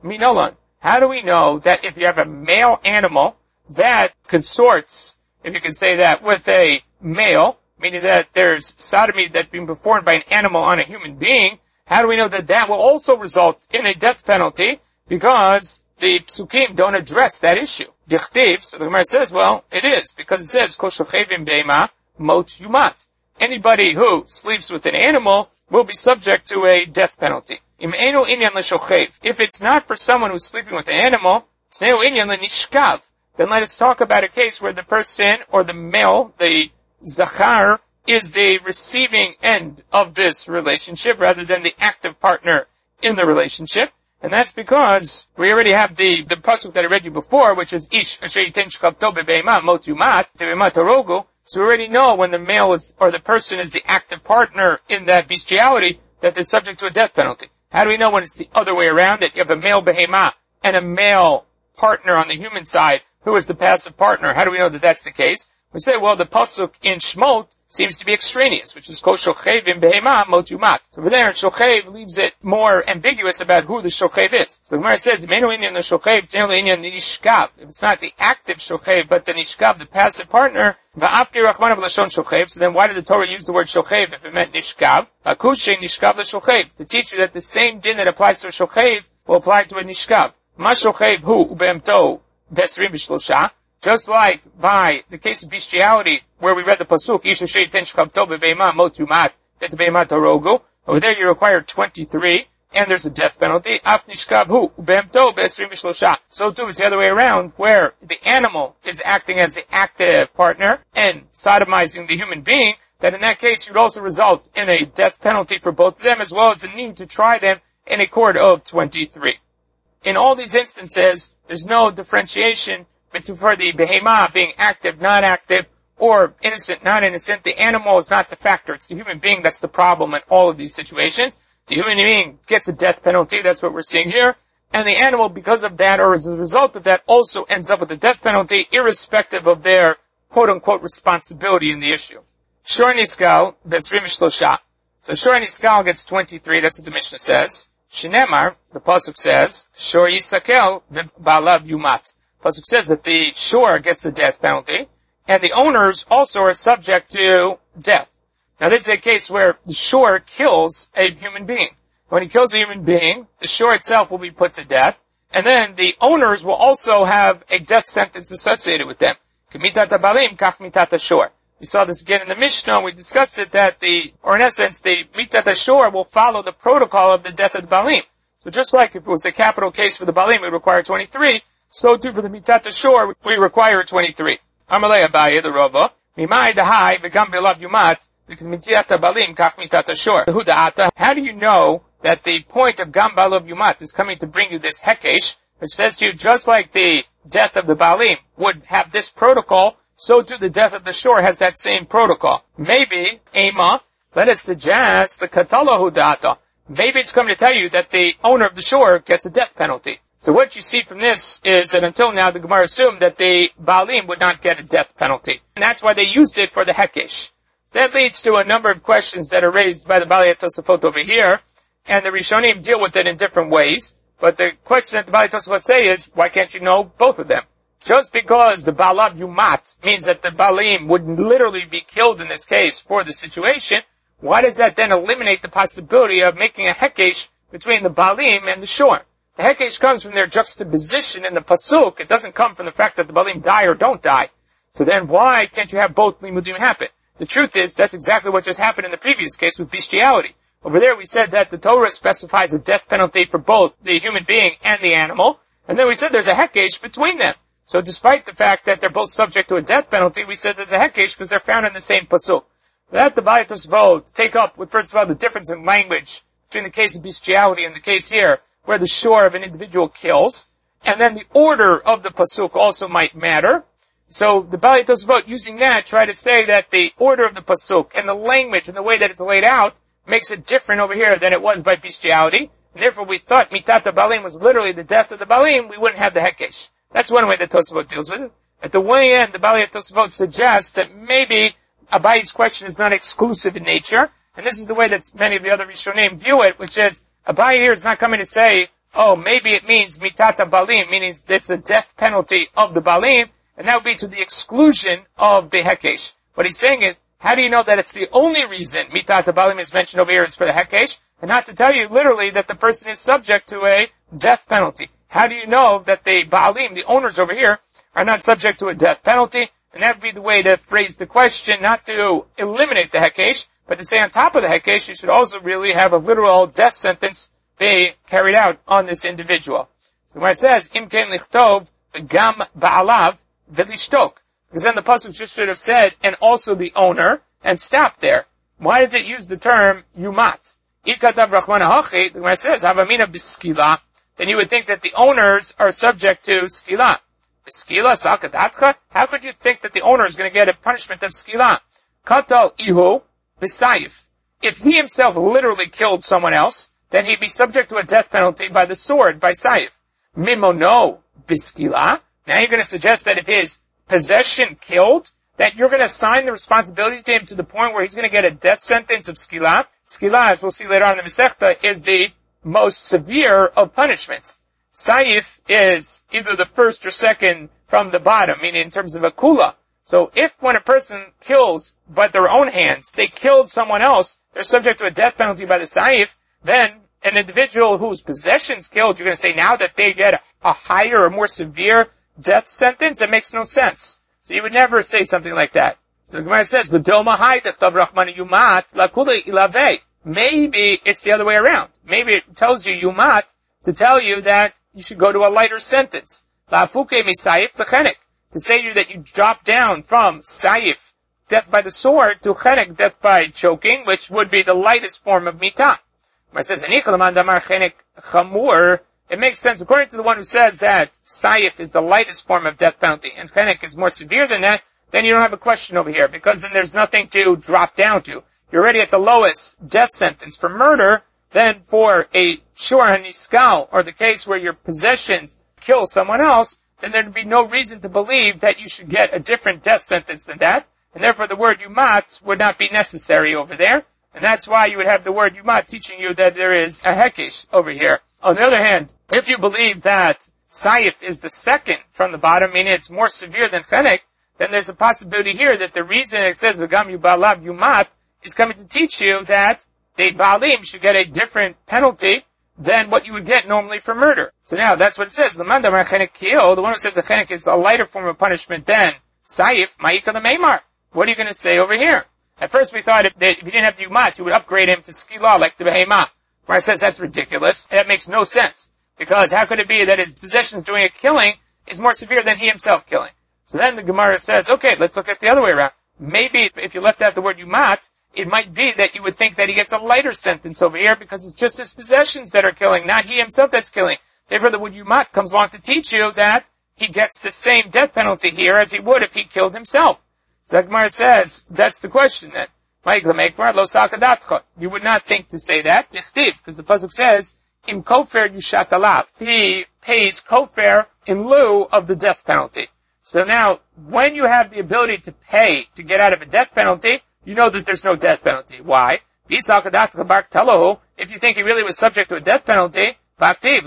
[SPEAKER 1] minolan. How do we know that if you have a male animal that consorts, if you can say that, with a male, meaning that there's sodomy that's being performed by an animal on a human being, how do we know that that will also result in a death penalty? Because the psukim don't address that issue. Dichtiv, so the Gemara says, well, it is, because it says, Kol shochevim be'ema mot yumat. Anybody who sleeps with an animal will be subject to a death penalty. Im einu inyan l'shochev. If it's not for someone who's sleeping with an animal, tzneu inyan l'nishkav. Then let us talk about a case where the person, or the male, the zachar, is the receiving end of this relationship rather than the active partner in the relationship. And that's because we already have the pasuk that I read you before, which is ish asher yiten shchavto bebeima mot yumat tebeima tarogu. So we already know when the male is, or the person is the active partner in that bestiality, that they're subject to a death penalty. How do we know when it's the other way around, that you have a male behema and a male partner on the human side who is the passive partner? How do we know that that's the case? We say, well, the pasuk in Shmot seems to be extraneous, which is kol shochevim behema mot yumat. So over there, shochev leaves it more ambiguous about who the shochev is. So the Gemara says, menu inyan the shochev, tenu inyan the nishkav. If it's not the active shochev, but the nishkav, the passive partner, va'afki rachmanav lashon shochev. So then why did the Torah use the word shochev if it meant nishkav? Akushe nishkav l'shochev. To teach you that the same din that applies to a shochev will apply to a nishkav. Ma shochev hu ube'emto besrim v'shlosha. Just like by the case of bestiality, where we read the pasuk, Isha shei ten shchavto bebeima mot yumat et beima tarogu. Over there you require 23, and there's a death penalty. Af nishkav hu ube'emto besrim v'shlosha. So too it's the other way around, where the animal is acting as the active partner and sodomizing the human being, that in that case you'd also result in a death penalty for both of them, as well as the need to try them in a court of 23. In all these instances, there's no differentiation for the behema being active, non-active, or innocent, non-innocent. The animal is not the factor. It's the human being that's the problem in all of these situations. The human being gets a death penalty. That's what we're seeing here. And the animal, because of that, or as a result of that, also ends up with a death penalty, irrespective of their quote-unquote responsibility in the issue. Shor niskal, besrim shlosha. So shor niskal gets 23. That's what the Mishnah says. Shinemar, the pasuk says, shor yisakel ba'alav yumat. Pasuk says that the shore gets the death penalty, and the owners also are subject to death. Now this is a case where the shore kills a human being. When he kills a human being, the shore itself will be put to death, and then the owners will also have a death sentence associated with them. K'mitat habalim kach mitat hashor. We saw this again in the Mishnah, and we discussed it that in essence, the mitat hashor will follow the protocol of the death of the balim. So just like if it was a capital case for the balim, it would require 23, so too for the mitat hashor, we require 23. Amalei Abaye, the Rava, mimai dahai v'gam belav yumat, because mitat habalim kach mitat hashor. Huda'ata, how do you know that the point of gam belav yumat is coming to bring you this hekesh, which says to you, just like the death of the balim would have this protocol, so too the death of the shore has that same protocol. Maybe, Ema, let us suggest the katala huda'ata. Maybe it's coming to tell you that the owner of the shore gets a death penalty. So what you see from this is that until now the Gemara assumed that the Baalim would not get a death penalty. And that's why they used it for the Hekesh. That leads to a number of questions that are raised by the Balei Tosafot over here, and the Rishonim deal with it in different ways. But the question that the Balei Tosafot say is, why can't you know both of them? Just because the Baalav Yumat means that the Baalim would literally be killed in this case for the situation, why does that then eliminate the possibility of making a Hekesh between the Baalim and the shore? The Hekesh comes from their juxtaposition in the Pasuk. It doesn't come from the fact that the Baalim die or don't die. So then why can't you have both Limudim happen? The truth is, that's exactly what just happened in the previous case with bestiality. Over there we said that the Torah specifies a death penalty for both the human being and the animal. And then we said there's a Hekesh between them. So despite the fact that they're both subject to a death penalty, we said there's a Hekesh because they're found in the same Pasuk. That the Balei Tosafot take up with, first of all, the difference in language between the case of bestiality and the case here, where the shore of an individual kills, and then the order of the pasuk also might matter. So the Balei Tosafot, using that, try to say that the order of the pasuk and the language and the way that it's laid out makes it different over here than it was by bestiality. And therefore we thought mitat habalim was literally the death of the balim, we wouldn't have the hekesh. That's one way that Tosafot deals with it. At the way end, the Balei Tosafot suggests that maybe Abayi's question is not exclusive in nature, and this is the way that many of the other Rishonim view it, which is, Abaye here is not coming to say, oh, maybe it means mitata balim, meaning it's a death penalty of the balim, and that would be to the exclusion of the hekesh. What he's saying is, how do you know that it's the only reason mitata balim is mentioned over here is for the hekesh, and not to tell you literally that the person is subject to a death penalty? How do you know that the balim, the owners over here, are not subject to a death penalty? And that would be the way to phrase the question, not to eliminate the hekesh, but to say on top of the hekesh, you should also really have a literal death sentence be carried out on this individual. So when it says, Im ken lichtov, gam ba'alav, velishtok. Because then the pasuk just should have said, and also the owner, and stop there. Why does it use the term yumat? Ikatav rachmana hachi, when it says, havamina biskila, then you would think that the owners are subject to skila. Skila sakadatcha? How could you think that the owner is going to get a punishment of skila? Katal ihu b'sayif. If he himself literally killed someone else, then he'd be subject to a death penalty by the sword, by sayif. Mimono b'skila. Now you're going to suggest that if his possession killed, that you're going to assign the responsibility to him to the point where he's going to get a death sentence of skila. Skila, as we'll see later on in the Masechta, is the most severe of punishments. Sayif is either the first or second from the bottom, meaning in terms of a kula. So if when a person kills by their own hands, they killed someone else, they're subject to a death penalty by the sayif, then an individual whose possessions killed, you're going to say now that they get a higher or more severe death sentence? It makes no sense. So you would never say something like that. So the Gemara says, maybe it's the other way around. Maybe it tells you yumat to tell you that you should go to a lighter sentence. To say to you that you drop down from sayif, death by the sword, to chenek, death by choking, which would be the lightest form of mitah. It says, it makes sense according to the one who says that sayif is the lightest form of death penalty and chenek is more severe than that, then you don't have a question over here, because then there's nothing to drop down to. You're already at the lowest death sentence for murder. Then for a shur haniskal, or the case where your possessions kill someone else, then there'd be no reason to believe that you should get a different death sentence than that, and therefore the word yumat would not be necessary over there, and that's why you would have the word yumat teaching you that there is a hekesh over here. On the other hand, if you believe that sayif is the second from the bottom, meaning it's more severe than chenek, then there's a possibility here that the reason it says v'gam yubalav yumat is coming to teach you that the Baalim should get a different penalty than what you would get normally for murder. So now, that's what it says. The one who says the chenek is a lighter form of punishment than sayif, ma'ika the meimar. What are you going to say over here? At first we thought that if you didn't have the yumat, you would upgrade him to skila, like the behema. Where it says that's ridiculous. That makes no sense. Because how could it be that his possessions doing a killing is more severe than he himself killing? So then the Gemara says, okay, let's look at the other way around. Maybe if you left out the word yumat, it might be that you would think that he gets a lighter sentence over here because it's just his possessions that are killing, not he himself that's killing. Therefore, the word yumat comes along to teach you that he gets the same death penalty here as he would if he killed himself. So the Gemara says, that's the question then. You would not think to say that, because the pasuk says, Im kofer yushat alav. He pays kofer in lieu of the death penalty. So now, when you have the ability to pay to get out of a death penalty, you know that there's no death penalty. Why? If you think he really was subject to a death penalty, the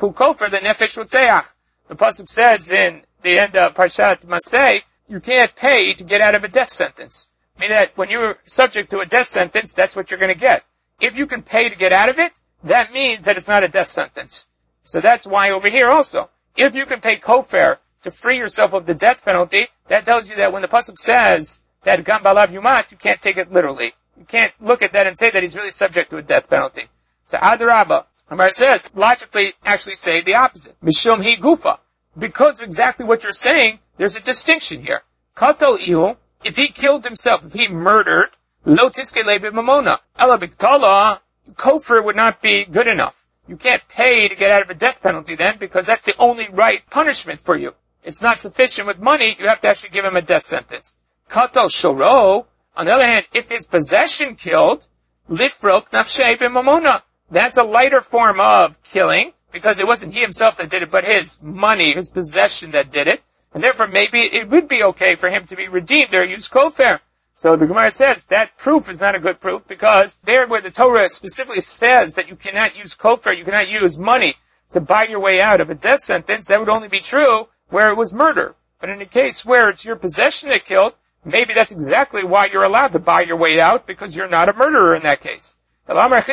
[SPEAKER 1] pasuk says in the end of Parshat Masei, you can't pay to get out of a death sentence. Meaning that when you're subject to a death sentence, that's what you're going to get. If you can pay to get out of it, that means that it's not a death sentence. So that's why over here also, if you can pay kofer to free yourself of the death penalty, that tells you that when the pasuk says that gam balav yumat, you can't take it literally. You can't look at that and say that he's really subject to a death penalty. So adarabba, Amar says, logically actually say the opposite. Mishum hi gufa. Because of exactly what you're saying, there's a distinction here. Katal ihu, if he killed himself, if he murdered, lo tiske lebe mamona. Ela biktala, kofer would not be good enough. You can't pay to get out of a death penalty then, because that's the only right punishment for you. It's not sufficient with money, you have to actually give him a death sentence. Katal shoro, on the other hand, if his possession killed, lifrok nafshei b'mamona. That's a lighter form of killing, because it wasn't he himself that did it, but his money, his possession that did it. And therefore maybe it would be okay for him to be redeemed or use kofer. So the Gemara says that proof is not a good proof, because there where the Torah specifically says that you cannot use kofer, you cannot use money to buy your way out of a death sentence, that would only be true where it was murder. But in a case where it's your possession that killed, maybe that's exactly why you're allowed to buy your way out, because you're not a murderer in that case. The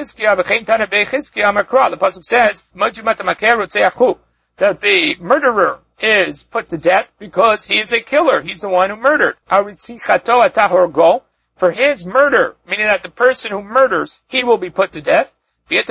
[SPEAKER 1] pasuk says that the murderer is put to death because he is a killer. He's the one who murdered. For his murder, meaning that the person who murders, he will be put to death. But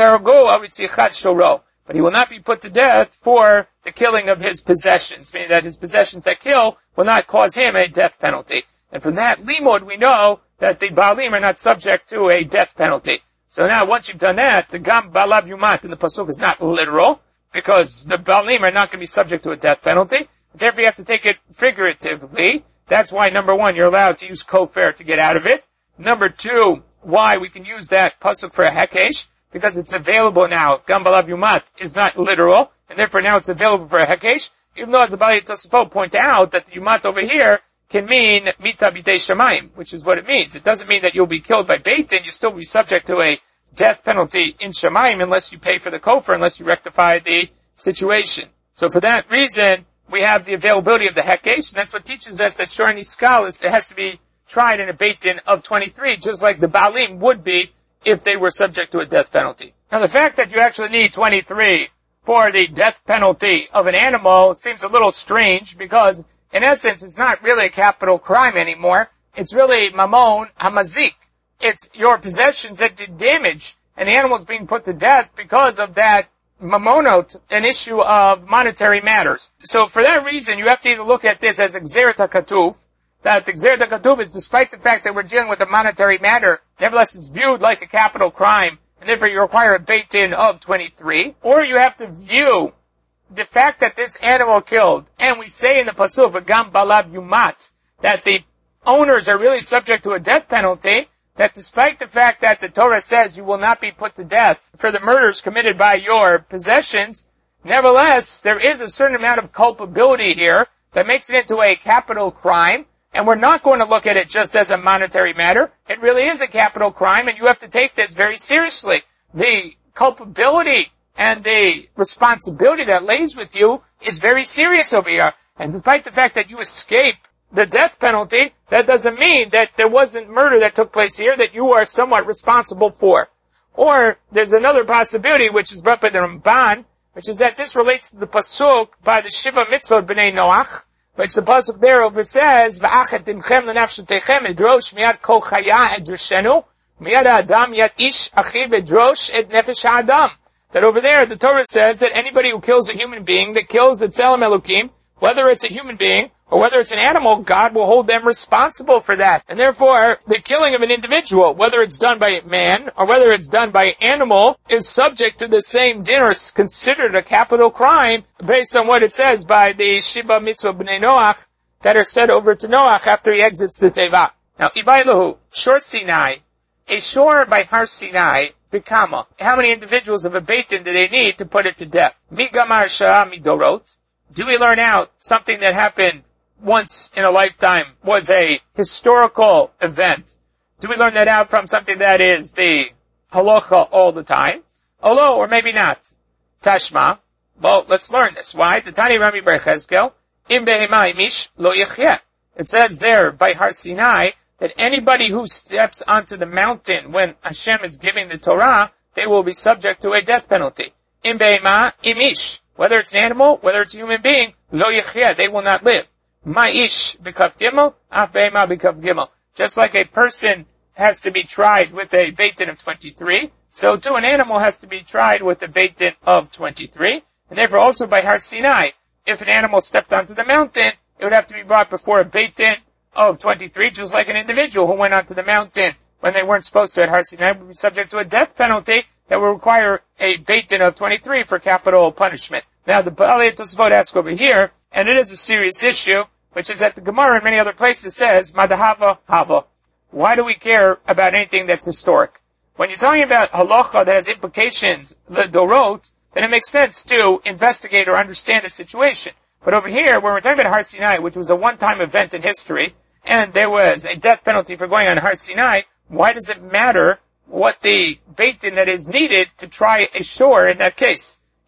[SPEAKER 1] he will not be put to death for the killing of his possessions, meaning that his possessions that kill will not cause him a death penalty. And from that limud, we know that the Baalim are not subject to a death penalty. So now, once you've done that, the Gam Balav Yumat in the Pasuk is not literal, because the Baalim are not going to be subject to a death penalty. Therefore, you have to take it figuratively. That's why, number one, you're allowed to use kofar to get out of it. Number two, why we can use that Pasuk for a Hekesh, because it's available now. Gam Balav Yumat is not literal, and therefore now it's available for a Hekesh, even though, as the Bali Tosafot point out, that the Yumat over here can mean mita b'tei shamayim, which is what it means. It doesn't mean that you'll be killed by Beit Din. You'll still be subject to a death penalty in shamayim unless you pay for the kofar, unless you rectify the situation. So for that reason, we have the availability of the hekesh, and that's what teaches us that shor niskal it has to be tried in a Beit Din of 23, just like the Baalim would be if they were subject to a death penalty. Now the fact that you actually need 23 for the death penalty of an animal seems a little strange, because in essence, it's not really a capital crime anymore. It's really mamon hamazik. It's your possessions that did damage, and the animal's being put to death because of that mamonot, an issue of monetary matters. So for that reason, you have to either look at this as Gzeret HaKatuv, that the Gzeret HaKatuv is, despite the fact that we're dealing with a monetary matter, nevertheless it's viewed like a capital crime, and therefore you require a Beit Din of 23, or you have to view the fact that this animal killed, and we say in the Pasuk, V'gam Balav Yumat, that the owners are really subject to a death penalty, that despite the fact that the Torah says you will not be put to death for the murders committed by your possessions, nevertheless, there is a certain amount of culpability here that makes it into a capital crime, and we're not going to look at it just as a monetary matter. It really is a capital crime, and you have to take this very seriously. The culpability and the responsibility that lays with you is very serious over here. And despite the fact that you escape the death penalty, that doesn't mean that there wasn't murder that took place here that you are somewhat responsible for. Or there's another possibility, which is brought by the Ramban, which is that this relates to the Pasuk by the Shiva Mitzvah B'nai Noach, which the Pasuk there over says, V'achet imchem l'nafshotechem edrosh miyad kol chaya edroshenu, miyad adam yad ish achiv edrosh ed nefesh ha'adam. That over there, the Torah says that anybody who kills a human being, that kills the Tzelem Elokim, whether it's a human being or whether it's an animal, God will hold them responsible for that. And therefore, the killing of an individual, whether it's done by man or whether it's done by animal, is subject to the same din, or considered a capital crime based on what it says by the Shiva Mitzvah B'nai Noach that are said over to Noach after he exits the Teva. Now, Ibailahu, Shor Sinai, a shore by Har Sinai, Bikama. How many individuals of a Beit Din do they need to put it to death? Migamar Shah Midorot. Do we learn out something that happened once in a lifetime, was a historical event? Do we learn that out from something that is the halacha all the time? Olo, or maybe not. Tashma. Well, let's learn this. Why? The Tani Rami Bar Cheskel, Im behema imish lo yechyeh. It says there by Har Sinai that anybody who steps onto the mountain when Hashem is giving the Torah, they will be subject to a death penalty. Im behema imish. Whether it's an animal, whether it's a human being, lo yechyeh, they will not live. Ma'ish b'kaf gimel, af behema b'kaf gimel. Just like a person has to be tried with a Beit Din of 23, so too an animal has to be tried with a Beit Din of 23. And therefore also by Har Sinai, if an animal stepped onto the mountain, it would have to be brought before a Beit Din of 23, just like an individual who went onto the mountain when they weren't supposed to at Har Sinai would be subject to a death penalty that will require a Beit Din of 23 for capital punishment. Now the Baalei Tosafot asks over here, and it is a serious issue, which is that the Gemara in many other places says, Madahava Hava. Why do we care about anything that's historic? When you're talking about halacha that has implications, the dorot, then it makes sense to investigate or understand a situation. But over here, when we're talking about Har Sinai, which was a one-time event in history, and there was a death penalty for going on Har Sinai, why does it matter what the Beit Din that is needed to try a shore in that case?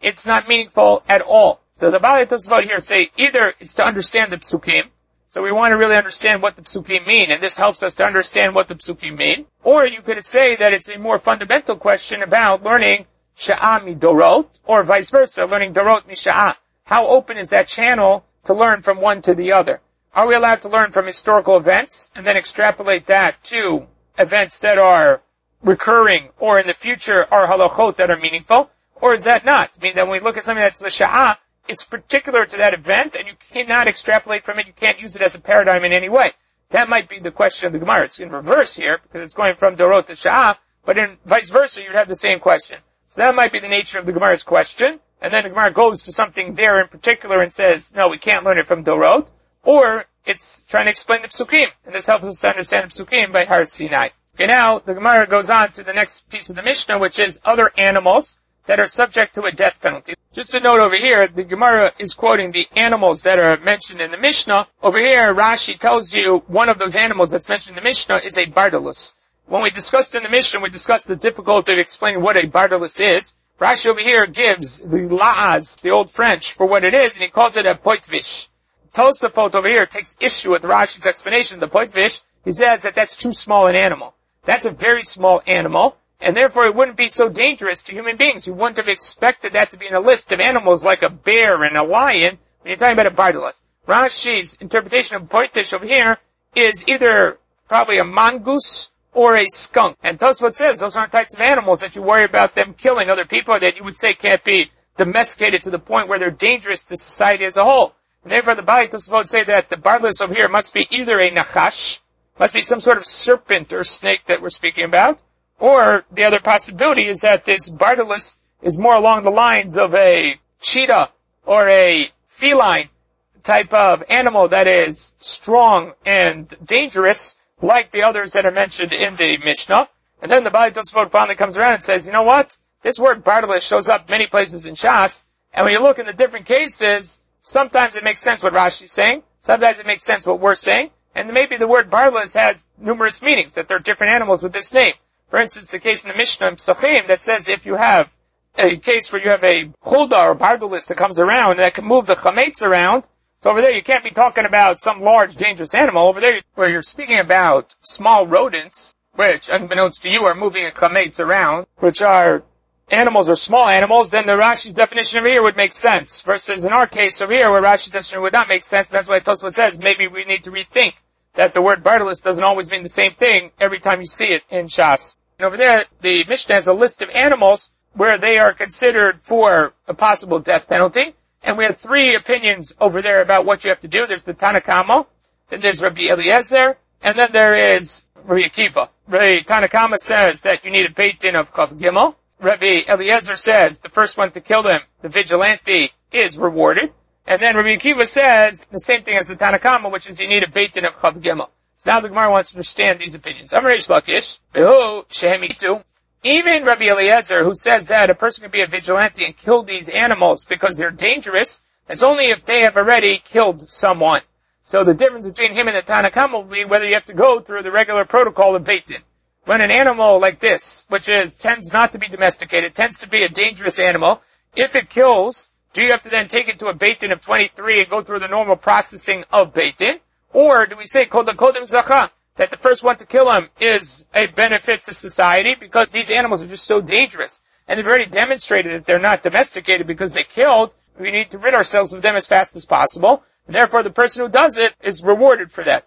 [SPEAKER 1] it's not meaningful at all. So the Balei Tosafot here say either it's to understand the psukim, so we want to really understand what the psukim mean, and this helps us to understand what the psukim mean, or you could say that it's a more fundamental question about learning Sha'ah midorot, or vice versa, learning dorot misha'ah. How open is that channel to learn from one to the other? Are we allowed to learn from historical events and then extrapolate that to events that are recurring or in the future are halachot that are meaningful? Or is that not? I mean, that when we look at something that's the sha'ah, it's particular to that event and you cannot extrapolate from it. You can't use it as a paradigm in any way. That might be the question of the Gemara. It's in reverse here because it's going from dorot to sha'ah, but in vice versa you'd have the same question. So that might be the nature of the Gemara's question. And then the Gemara goes to something there in particular and says, no, we can't learn it from dorot. Or it's trying to explain the psukim. And this helps us to understand the psukim by Har Sinai. Okay, now the Gemara goes on to the next piece of the Mishnah, which is other animals that are subject to a death penalty. Just a note over here, the Gemara is quoting the animals that are mentioned in the Mishnah. Over here, Rashi tells you one of those animals that's mentioned in the Mishnah is a bardalus. When we discussed in the Mishnah, we discussed the difficulty of explaining what a bardalus is. Rashi over here gives the la'az, the old French, for what it is, and he calls it a poitvish. Tosafot over here takes issue with Rashi's explanation of the poitvish. He says that that's too small an animal. That's a very small animal, and therefore it wouldn't be so dangerous to human beings. You wouldn't have expected that to be in a list of animals like a bear and a lion when you're talking about a bardalus. Rashi's interpretation of poitvish over here is either probably a mongoose or a skunk. And Tosafot says those aren't types of animals that you worry about them killing other people that you would say can't be domesticated to the point where they're dangerous to society as a whole. And therefore the Balei Tosafot say that the bardalus over here must be either a nachash, must be some sort of serpent or snake that we're speaking about, or the other possibility is that this bardalus is more along the lines of a cheetah or a feline type of animal that is strong and dangerous, like the others that are mentioned in the Mishnah. And then the Balei Tosafot finally comes around and says, you know what? This word bardalus shows up many places in Shas, and when you look in the different cases, sometimes it makes sense what Rashi's saying, sometimes it makes sense what we're saying, and maybe the word bardalus has numerous meanings, that there are different animals with this name. For instance, the case in the Mishnah in Psachim that says if you have a case where you have a chulda or bardalus that comes around that can move the chametz around, so over there you can't be talking about some large dangerous animal. Over there where you're speaking about small rodents, which unbeknownst to you are moving a chametz around, which are animals or small animals, then the Rashi's definition over here would make sense. Versus in our case over here where Rashi's definition would not make sense, and that's why Tosafot says maybe we need to rethink that the word bardalus doesn't always mean the same thing every time you see it in Shas. And over there, the Mishnah has a list of animals where they are considered for a possible death penalty. And we have three opinions over there about what you have to do. There's the Tana Kama, then there's Rabbi Eliezer, and then there is Rabbi Akiva. Rabbi Tana Kama says that you need a Beit Din of Chav Gimel. Rabbi Eliezer says the first one to kill them, the vigilante, is rewarded. And then Rabbi Akiva says the same thing as the Tana Kama, which is you need a Beit Din of Chav Gimel. So now the Gemara wants to understand these opinions. Amar Reish Lakish, Behu Shehemitu. Even Rabbi Eliezer, who says that a person can be a vigilante and kill these animals because they're dangerous, it's only if they have already killed someone. So the difference between him and the Tana Kama will be whether you have to go through the regular protocol of Beit Din. When an animal like this, which tends not to be domesticated, tends to be a dangerous animal, if it kills, do you have to then take it to a Beit Din of 23 and go through the normal processing of Beit Din? Or do we say Kol Kodim Zacha, that the first one to kill him is a benefit to society because these animals are just so dangerous. And they've already demonstrated that they're not domesticated because they killed. We need to rid ourselves of them as fast as possible. And therefore the person who does it is rewarded for that.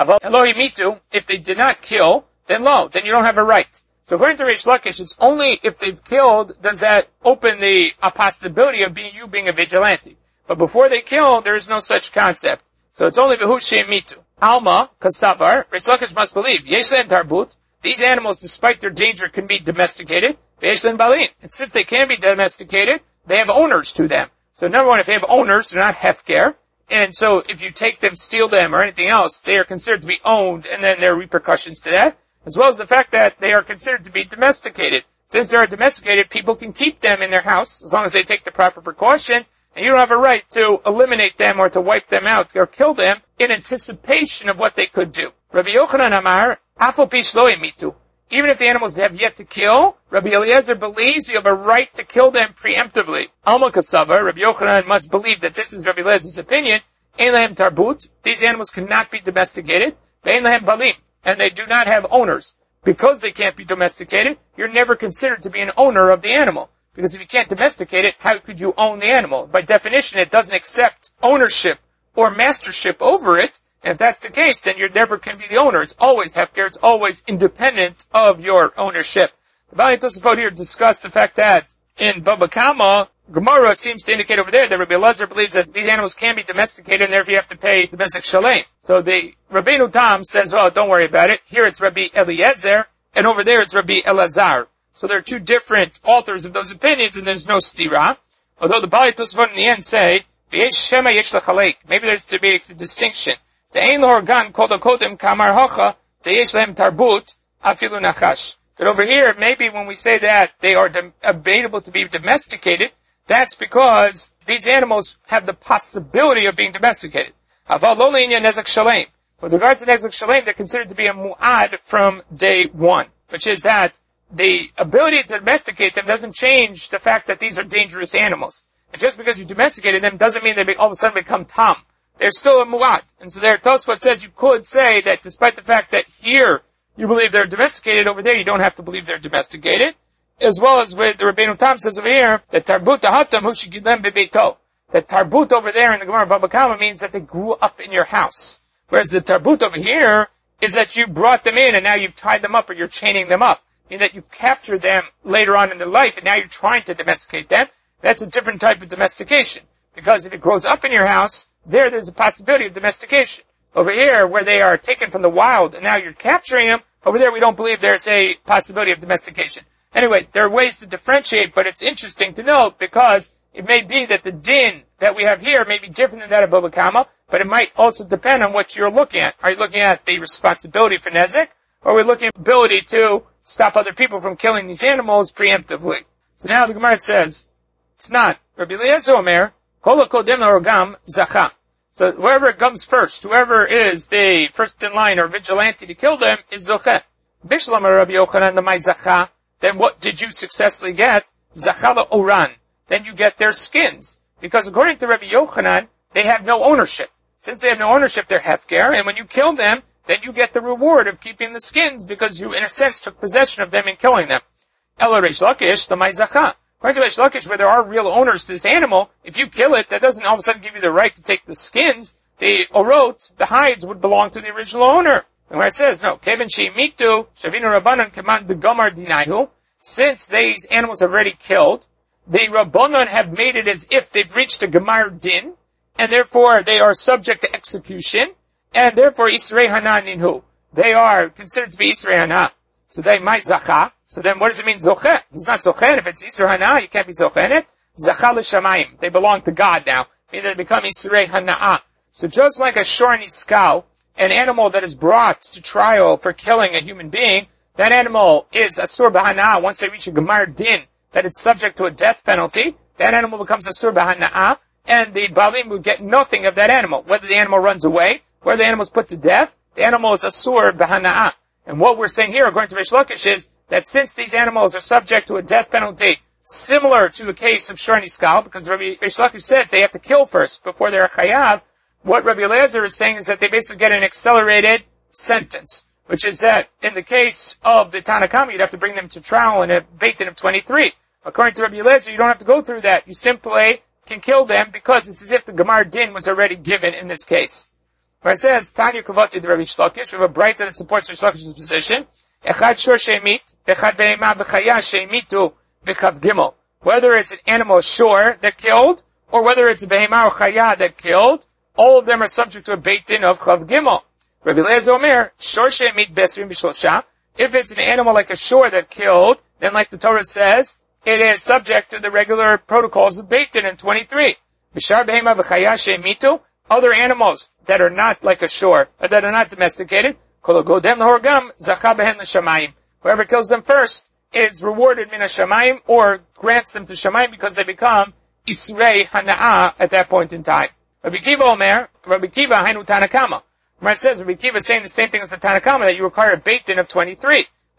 [SPEAKER 1] If they did not kill, then then you don't have a right. So according to Reish Lakish, it's only if they've killed does that open the possibility of you being a vigilante. But before they kill, there is no such concept. So it's only Behu Shemitu. Alma, Kasavar, Reish Lakish must believe, Yeshlen Tarbut, these animals, despite their danger, can be domesticated. Yeshlen Balin. And since they can be domesticated, they have owners to them. So number one, if they have owners, they're not hefker. And so if you take them, steal them, or anything else, they are considered to be owned, and then there are repercussions to that. As well as the fact that they are considered to be domesticated. Since they are domesticated, people can keep them in their house, as long as they take the proper precautions, and you don't have a right to eliminate them or to wipe them out or kill them in anticipation of what they could do. Rabbi Yochanan Amar, Afal Pish Lo Yemitu. even if the animals have yet to kill, Rabbi Eliezer believes you have a right to kill them preemptively. Alma Kasava, Rabbi Yochanan must believe that this is Rabbi Eliezer's opinion. Ein lahem tarbut, these animals cannot be domesticated. Ve'ein lahem balim, and they do not have owners. Because they can't be domesticated, you're never considered to be an owner of the animal. Because if you can't domesticate it, how could you own the animal? By definition, it doesn't accept ownership or mastership over it. And if that's the case, then you never can be the owner. It's always hefker. It's always independent of your ownership. The Bali Tosafot here discussed the fact that in Baba Kama, Gemara seems to indicate over there that Rabbi Eliezer believes that these animals can be domesticated and therefore you have to pay domestic shalem. So the Rabbeinu Tam says, well, don't worry about it. Here it's Rabbi Eliezer, and over there it's Rabbi Elazar. So there are two different authors of those opinions, and there's no stira. Although the Bali Tosafot in the end say, maybe there's to be a distinction. That over here, maybe when we say that they are able to be domesticated, that's because these animals have the possibility of being domesticated. With regards to nezek shalem, they're considered to be a mu'ad from day one, which is that the ability to domesticate them doesn't change the fact that these are dangerous animals. And just because you domesticated them doesn't mean they all of a sudden become tam. They're still a mu'ad. And so there, Tosfot says you could say that despite the fact that here you believe they're domesticated, over there you don't have to believe they're domesticated. As well as with the Rabbeinu Tam says over here, that tarbut ahatam hu shegidlem bebeito. That tarbut over there in the Gemara Baba Kama means that they grew up in your house. Whereas the tarbut over here is that you brought them in and now you've tied them up or you're chaining them up. Meaning that you've captured them later on in their life and now you're trying to domesticate them. That's a different type of domestication. Because if it grows up in your house, there's a possibility of domestication. Over here, where they are taken from the wild and now you're capturing them, over there we don't believe there's a possibility of domestication. Anyway, there are ways to differentiate, but it's interesting to note because it may be that the din that we have here may be different than that of Baba Kama, but it might also depend on what you're looking at. Are you looking at the responsibility for nezek, or are we looking at the ability to stop other people from killing these animals preemptively? So now the Gemara says, it's not. Rabbi Eliezer Omer, Kol HaKodem LaRogam Zacha. So whoever comes first, whoever is the first in line or vigilante to kill them is Zocheh. Bishlam Rabbi Yochanan Lamai Zacha. Then what did you successfully get? Zachala Oran. Then you get their skins. Because according to Rabbi Yochanan, they have no ownership. Since they have no ownership, they're hefker, and when you kill them, then you get the reward of keeping the skins because you, in a sense, took possession of them in killing them. Ela Reish Lakish, the Maizacha. According to Reish Lakish, where there are real owners to this animal, if you kill it, that doesn't all of a sudden give you the right to take the skins. The orot, the hides, would belong to the original owner. And where it says, no, Kevin Shemitu, Shavina Rabbanon Command the Gomar Dinaihu, since these animals are already killed, the Rabbanon have made it as if they've reached a Gemar Din, and therefore they are subject to execution, and therefore Isrei Hana Ninhu. They are considered to be Isrei Hana. So they might Zacha. So then what does it mean Zocheh? He's not Zocheh. If it's Isrei Hana, you can't be Zocheh in it. Zacha l'Shamayim. They belong to God now. Meaning they become Isrei Hana. So just like a Shor Niskal, an animal that is brought to trial for killing a human being, that animal is Asur B'Hana. Once they reach a Gemar Din, that it's subject to a death penalty, that animal becomes Asur B'Hana, and the Balim would get nothing of that animal. Whether the animal runs away, whether the animal is put to death, the animal is Asur B'Hana. And what we're saying here, according to Reish Lakish, is that since these animals are subject to a death penalty, similar to the case of Shor Niskal, because Reish Lakish says they have to kill first before they're chayav, what Rabbi Eliezer is saying is that they basically get an accelerated sentence, which is that in the case of the Tanna Kama, you'd have to bring them to trial in a Beit Din of 23. According to Rabbi Eliezer, you don't have to go through that. You simply can kill them because it's as if the Gemar Din was already given in this case. Where it says, Tanya Kavati the Rabbi Shlokish, we have a bright that supports Rabbi Shlokish's position. Echad shor she'emit, v'echad be'ema v'chaya she'emitu v'chav gimel. Whether it's an animal shor that killed, or whether it's a be'ema or chaya that killed, all of them are subject to a Beit Din of chav gimel. Rabbi Eliezer Omer, shor she'emit besrim b'shlosha. If it's an animal like a shor that killed, then like the Torah says, it is subject to the regular protocols of Beit Din in 23. B'shar be'ema v'chaya she'emitu. Other animals that are not like a shor, that are not domesticated, whoever kills them first is rewarded min hashamayim or grants them to shamayim because they become Isrei Hana'ah at that point in time. Rabbi Kiva Omer, Rabbi Kiva Hainu Tanna Kama. It says Rabbi Kiva is saying the same thing as the Tanna Kama, that you require a Beit Din of 23.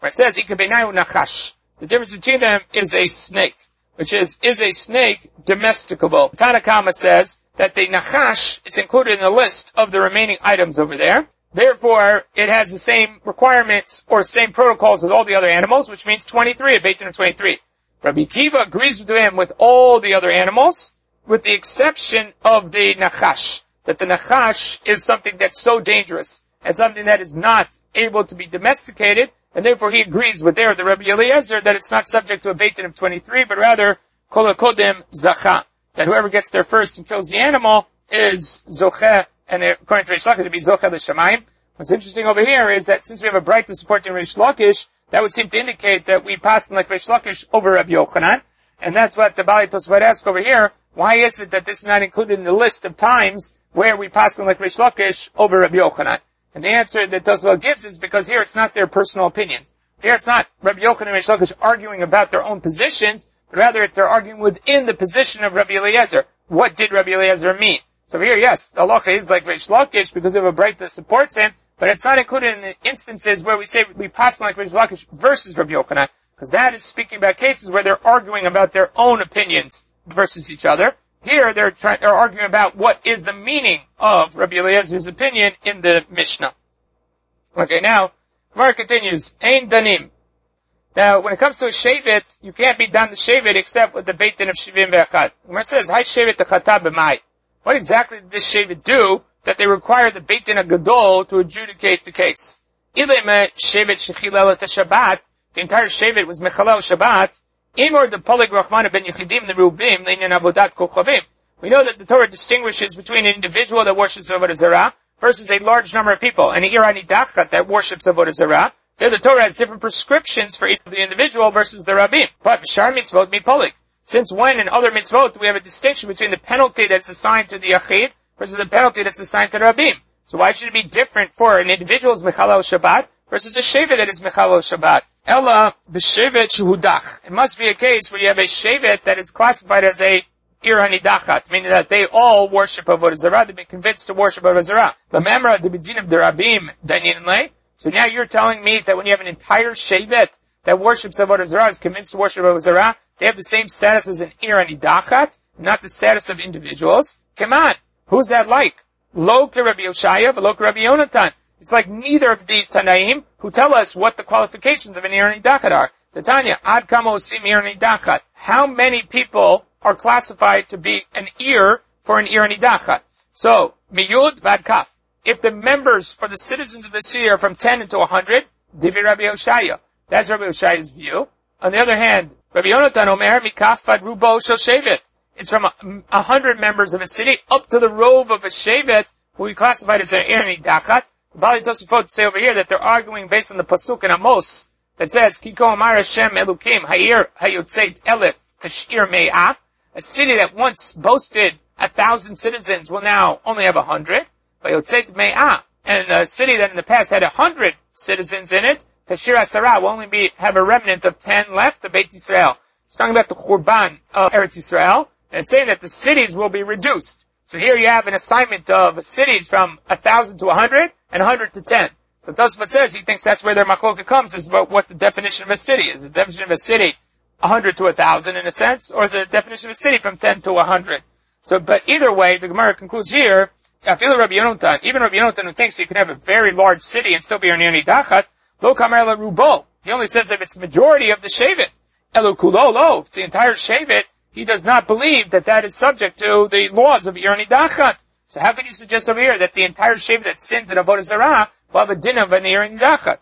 [SPEAKER 1] where it says, Ikabenayu nachash. The difference between them is a snake, which is a snake domesticable? Tanakama says that the nachash is included in the list of the remaining items over there. Therefore, it has the same requirements or same protocols as all the other animals, which means 23, a Beit Din of 23. Rabbi Akiva agrees with him with all the other animals, with the exception of the nachash, that the nachash is something that's so dangerous, and something that is not able to be domesticated, and therefore he agrees with the Rabbi Eliezer that it's not subject to a Beit Din of 23, but rather, kol hakodim zacha, that whoever gets there first and kills the animal is zocheh, and according to Reish Lakish, it would be zocheh l'shamayim. What's interesting over here is that since we have a bright to support in Reish Lakish, that would seem to indicate that we pass like Reish Lakish over Rabbi Yochanan, and that's what the Baalei Tosafot asks over here. Why is it that this is not included in the list of times where we pass like Reish Lakish over Rabbi Yochanan? And the answer that Tosafot gives is because here it's not their personal opinions. Here it's not Rabbi Yochanan and Reish Lakish arguing about their own positions, but rather it's they're arguing within the position of Rabbi Eliezer. What did Rabbi Eliezer mean? So here, yes, the halacha is like Reish Lakish because of a bright that supports him, but it's not included in the instances where we say we pass like Reish Lakish versus Rabbi Yochanan, because that is speaking about cases where they're arguing about their own opinions versus each other. Here, they're arguing about what is the meaning of Rabbi Eliezer's opinion in the Mishnah. Okay, now, Gemara continues, Ein Danim. Now, when it comes to a shevet, you can't be done the shevet except with the Beit Din of Shivim Ve'achad. Gemara says, Hai shevet techata b'mai. What exactly did this shevet do that they require the Beit Din HaGadol to adjudicate the case? Ilema shevet shechilel et Shabbat, the entire shevet was mechalel Shabbat, Imor de Polig Rachmana ben Yechidim the Rubim leinin avodat kochavim. We know that the Torah distinguishes between an individual that worships Avodah Zarah versus a large number of people, and an Irani Dachat that worships Avodah Zarah. There the Torah has different prescriptions for each of the individual versus the Rabbim. But B'shar mitzvot mi Polig. Since when in other mitzvot we have a distinction between the penalty that's assigned to the Yachid versus the penalty that's assigned to the Rabbim? So why should it be different for an individual's Mechalel Shabbat versus a shevet that is Mechalel Shabbat? Ella b'shevet shehudach. It must be a case where you have a shevet that is classified as a Ir Hanidachat, meaning that they all worship Avodah Zarah, they've been convinced to worship Avodah Zarah. L'memra d'bedinim d'Rabim dainin lei. So now you're telling me that when you have an entire shevet that worships Avodah Zarah, is convinced to worship Avodah Zarah, they have the same status as an Ir Hanidachat, not the status of individuals? Come on. Who's that like? Lo ke Rabbi Yoshaya, v'lo ke Rabbi Yonatan. It's like neither of these Tanaim who tell us what the qualifications of an Ir Hanidachat are. The Tanya, ad kama osim Ir Hanidachat. How many people are classified to be an ear for an Ir Hanidachat? So, miyud vad kaf. If the members or the citizens of the city are from 10 to 100, divi Rabbi Yoshaya. That's Rabbi Yoshaya's view. On the other hand, Rabbi Yonatan omer mikaf vad rubo shel shevet. It's from 100 members of a city up to the rove of a shevet who we classified as an Ir Hanidachat. The Baalei Tosafot say over here that they're arguing based on the pasuk in Amos that says, Kiko Amar Hashem Elukim Hayir Hayotzeit Elef Tashir Me'ah. A city that once boasted 1,000 citizens will now only have 100. Hayotzeit Me'ah. And a city that in the past had 100 citizens in it, Tashir Asara will only have a remnant of 10 left, the Beit Yisrael. It's talking about the Churban of Eretz Yisrael, and it's saying that the cities will be reduced. So here you have an assignment of cities from 1,000 to 100 and 100 to 10. So Tosafot says he thinks that's where their machloka comes, is about what the definition of a city is. The definition of a city 100 to 1,000 in a sense, or is it the definition of a city from 10 to 100? So, but either way, the Gemara concludes here, even Rabbi Yonatan who thinks you can have a very large city and still be an Ir Hanidachat, lo kamer la rubo. He only says if it's the majority of the shevet. Elu kulo lo, if it's the entire shevet, he does not believe that that is subject to the laws of Ir Hanidachat. So how can you suggest over here that the entire shevet that sins in Avodah Zarah will have a din of an Ir Hanidachat?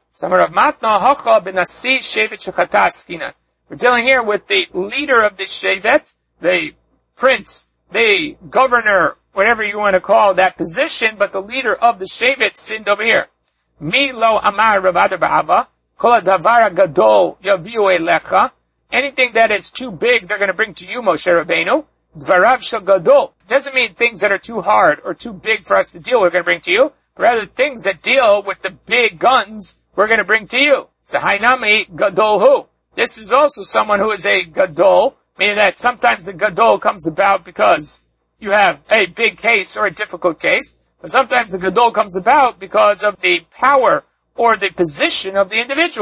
[SPEAKER 1] We're dealing here with the leader of the shevet, the prince, the governor, whatever you want to call that position, but the leader of the shevet sinned over here. Mi lo amar Rav Adar ba'ava, kol hadavar gadol yaviu elecha. Anything that is too big, they're going to bring to you, Moshe Rabbeinu. Dvarav shel gadol. Doesn't mean things that are too hard or too big for us to deal with, we're going to bring to you. But rather things that deal with the big guns, we're going to bring to you. So hainami gadol hu. This is also someone who is a gadol, meaning that sometimes the gadol comes about because you have a big case or a difficult case, but sometimes the gadol comes about because of the power or the position of the individual.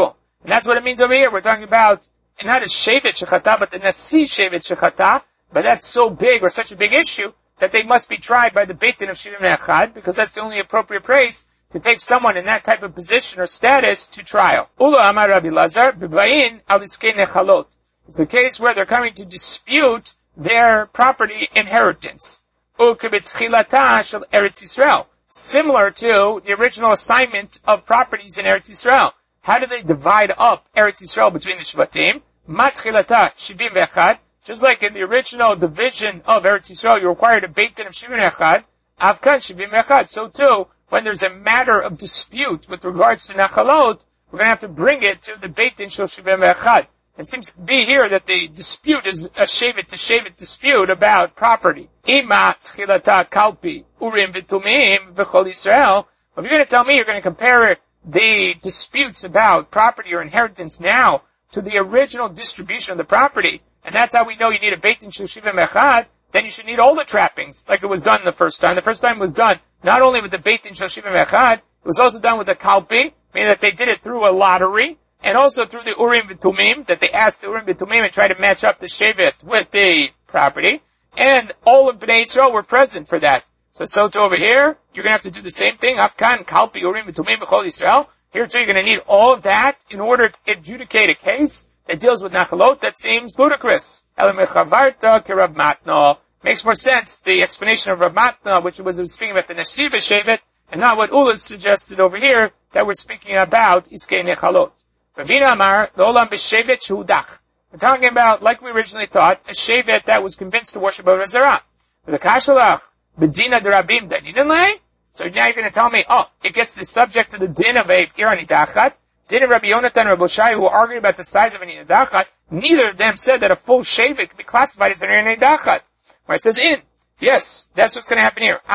[SPEAKER 1] And that's what it means over here. We're talking about not a shevet shechata, but the nasi shevet shechata. But that's so big or such a big issue that they must be tried by the Beit Din of Shivim Echad, because that's the only appropriate place to take someone in that type of position or status to trial. Ula Amar Rabbi Lazar, b'bayin al iskei nechalot. It's a case where they're coming to dispute their property inheritance. Ukebetchilata shel Eretz Yisrael. Similar to the original assignment of properties in Eretz Yisrael. How do they divide up Eretz Yisrael between the Shvatim? Matchilata Shivim Echad. Just like in the original division of Eretz Yisrael, you required a Beit Din of Shivim Echad. Avkan Shivim Echad. So too, when there's a matter of dispute with regards to Nachalot, we're going to have to bring it to the Beit Din Shel Shivim Echad. It seems to be here that the dispute is a shevet to shevet dispute about property. Ima tchilata kalpi urim v'tumim v'chol Yisrael. If you're going to tell me you're going to compare the disputes about property or inheritance now to the original distribution of the property, and that's how we know you need a Beit Din Shel Shivim Echad, then you should need all the trappings like it was done the first time. The first time was done not only with the Beit Din Shel Shivim Echad, it was also done with the kalpi, meaning that they did it through a lottery, and also through the Urim V'Tumim, that they asked the Urim V'Tumim and tried to match up the Shevet with the property. And all of Bnei Yisrael were present for that. So to over here, you're going to have to do the same thing. Afkan, Kalpi, Urim V'Tumim, V'Chol Yisrael. Here too, you're going to need all of that in order to adjudicate a case that deals with Nachalot. That seems ludicrous. Elamechavarta ke Rav Matna. Makes more sense, the explanation of Rav Matna, which was speaking about the Nasiba Shevet, and not what Ula suggested over here, that we're speaking about Iskei Nechalot. Ravina Amar, L'olam b'shevet shehudach. We're talking about, like we originally thought, a shevet that was convinced to worship Avodah Zarah. V'kashalach, b'dina d'rabim daninan lei? So now you're going to tell me, it gets the subject to the din of a ir nidachat. Din of Rabbi Yonatan and Rabbi Shai, who argued about the size of an ir nidachat. Neither of them said that a full shevet could be classified as an ir nidachat. Where it says in. Yes, that's what's going to happen here.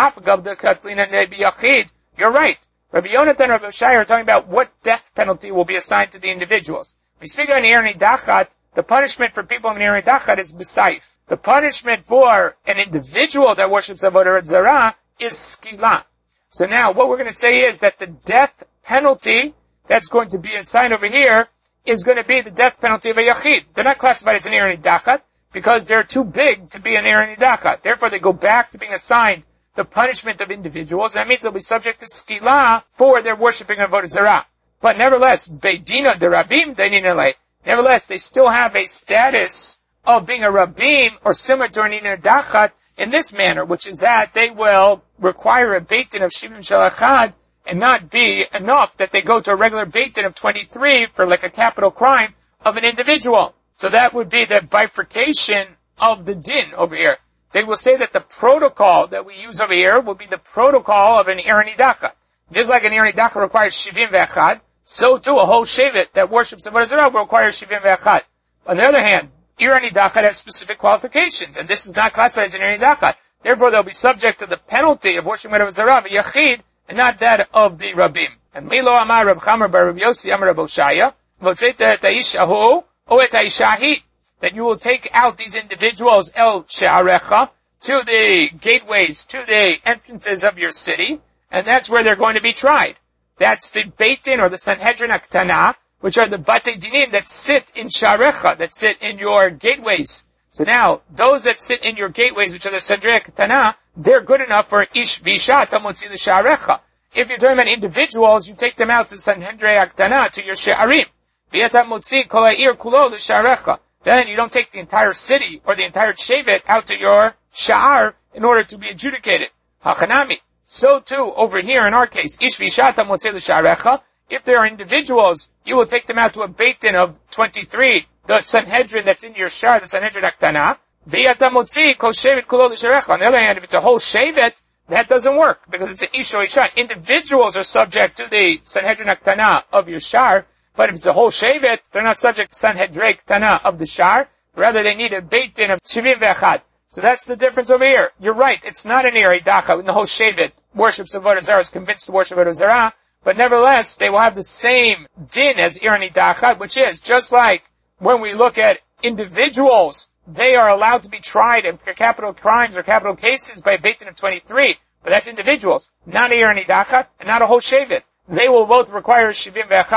[SPEAKER 1] You're right. Rabbi Yonatan and Rabbi Shai are talking about what death penalty will be assigned to the individuals. When you speak on Ir Nidachat, the punishment for people in Ir Nidachat is B'saif. The punishment for an individual that worships Avodah Zarah is Skila. So now what we're going to say is that the death penalty that's going to be assigned over here is going to be the death penalty of a Yachid. They're not classified as an Ir Nidachat because they're too big to be an Ir Nidachat. Therefore they go back to being assigned the punishment of individuals. That means they'll be subject to skila for their worshipping of Avodah Zarah. But nevertheless, beidina de rabim daninale. Nevertheless, they still have a status of being a rabim or similar to an iner dachat in this manner, which is that they will require a Beit Din of Shivim Shel Echad and not be enough that they go to a regular Beit Din of 23 for like a capital crime of an individual. So that would be the bifurcation of the din over here. They will say that the protocol that we use over here will be the protocol of an Ir Nidachat. Just like an Ir Nidachat requires Shivim V'Echad, so too a whole Shevet that worships Avodah Zarah will require Shivim V'Echad. On the other hand, Ir Nidachat has specific qualifications, and this is not classified as an Ir Nidachat. Therefore, they'll be subject to the penalty of worshiping Avodah Zarah v'Yachid, and not that of the Rabim. And Milo Amar Rab Chamar Bar Rab Yossi Amar Rab Oshaya, V'Tzeta et Haish Ahu, O et Haishahi, that you will take out these individuals, El She'arecha, to the gateways, to the entrances of your city, and that's where they're going to be tried. That's the Beit Din or the Sanhedrin Aktana, which are the Batei Dinim that sit in Sharecha, that sit in your gateways. So now, those that sit in your gateways, which are the Sanhedrin Aktana, they're good enough for Ish Visha Tamotzi the Sharecha. If you're talking about individuals, you take them out to Sanhedrin Aktana, to your She'arim. V'yatam Motzi Kol Ha'ir Kulo the Sharecha. Then you don't take the entire city or the entire Shevet out to your Sha'ar in order to be adjudicated. Hachanami. So too, over here in our case, Ish Vishata Motzei L'Sharecha, if there are individuals, you will take them out to a Beit Din of 23, the Sanhedrin that's in your Sha'ar, the Sanhedrin Aktana. V'yata Motzi Kol Shevet Kulo L'Sharecha. On the other hand, if it's a whole Shevet, that doesn't work, because it's an Ish or Isha. Individuals are subject to the Sanhedrin Aktana of your Sha'ar, but if it's the whole Shevet, they're not subject to Sanhedrin Aktana of the Sha'ar. Rather, they need a Beit Din of Shivim V'Echad. So that's the difference over here. You're right, it's not an Ir Nidachat when the whole Shevet worships Avodah Zarah, is convinced to worship Avodah Zarah, but nevertheless, they will have the same din as Ir Nidachat, which is, just like when we look at individuals, they are allowed to be tried for capital crimes or capital cases by a Beit Din of 23, but that's individuals, not Ir Nidachat, and not a whole Shevet. They will both require Shivim V'Echad.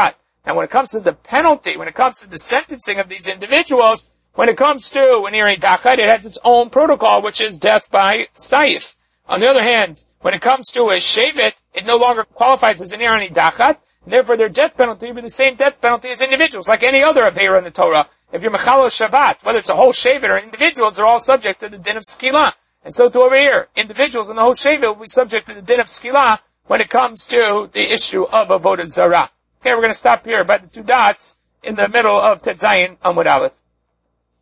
[SPEAKER 1] And when it comes to the penalty, when it comes to the sentencing of these individuals, when it comes to an Iri Dachat, it has its own protocol, which is death by Saif. On the other hand, when it comes to a Shevet, it no longer qualifies as an Iri Dachat, therefore their death penalty will be the same death penalty as individuals, like any other Aveira in the Torah. If you're Mechalo Shabbat, whether it's a whole Shevet or individuals, they're all subject to the din of Skila. And so too over here, individuals in the whole Shevet will be subject to the din of Skila when it comes to the issue of Avodah Zarah. Okay, we're going to stop here by the two dots in the middle of Tetzayin Amud Aleph.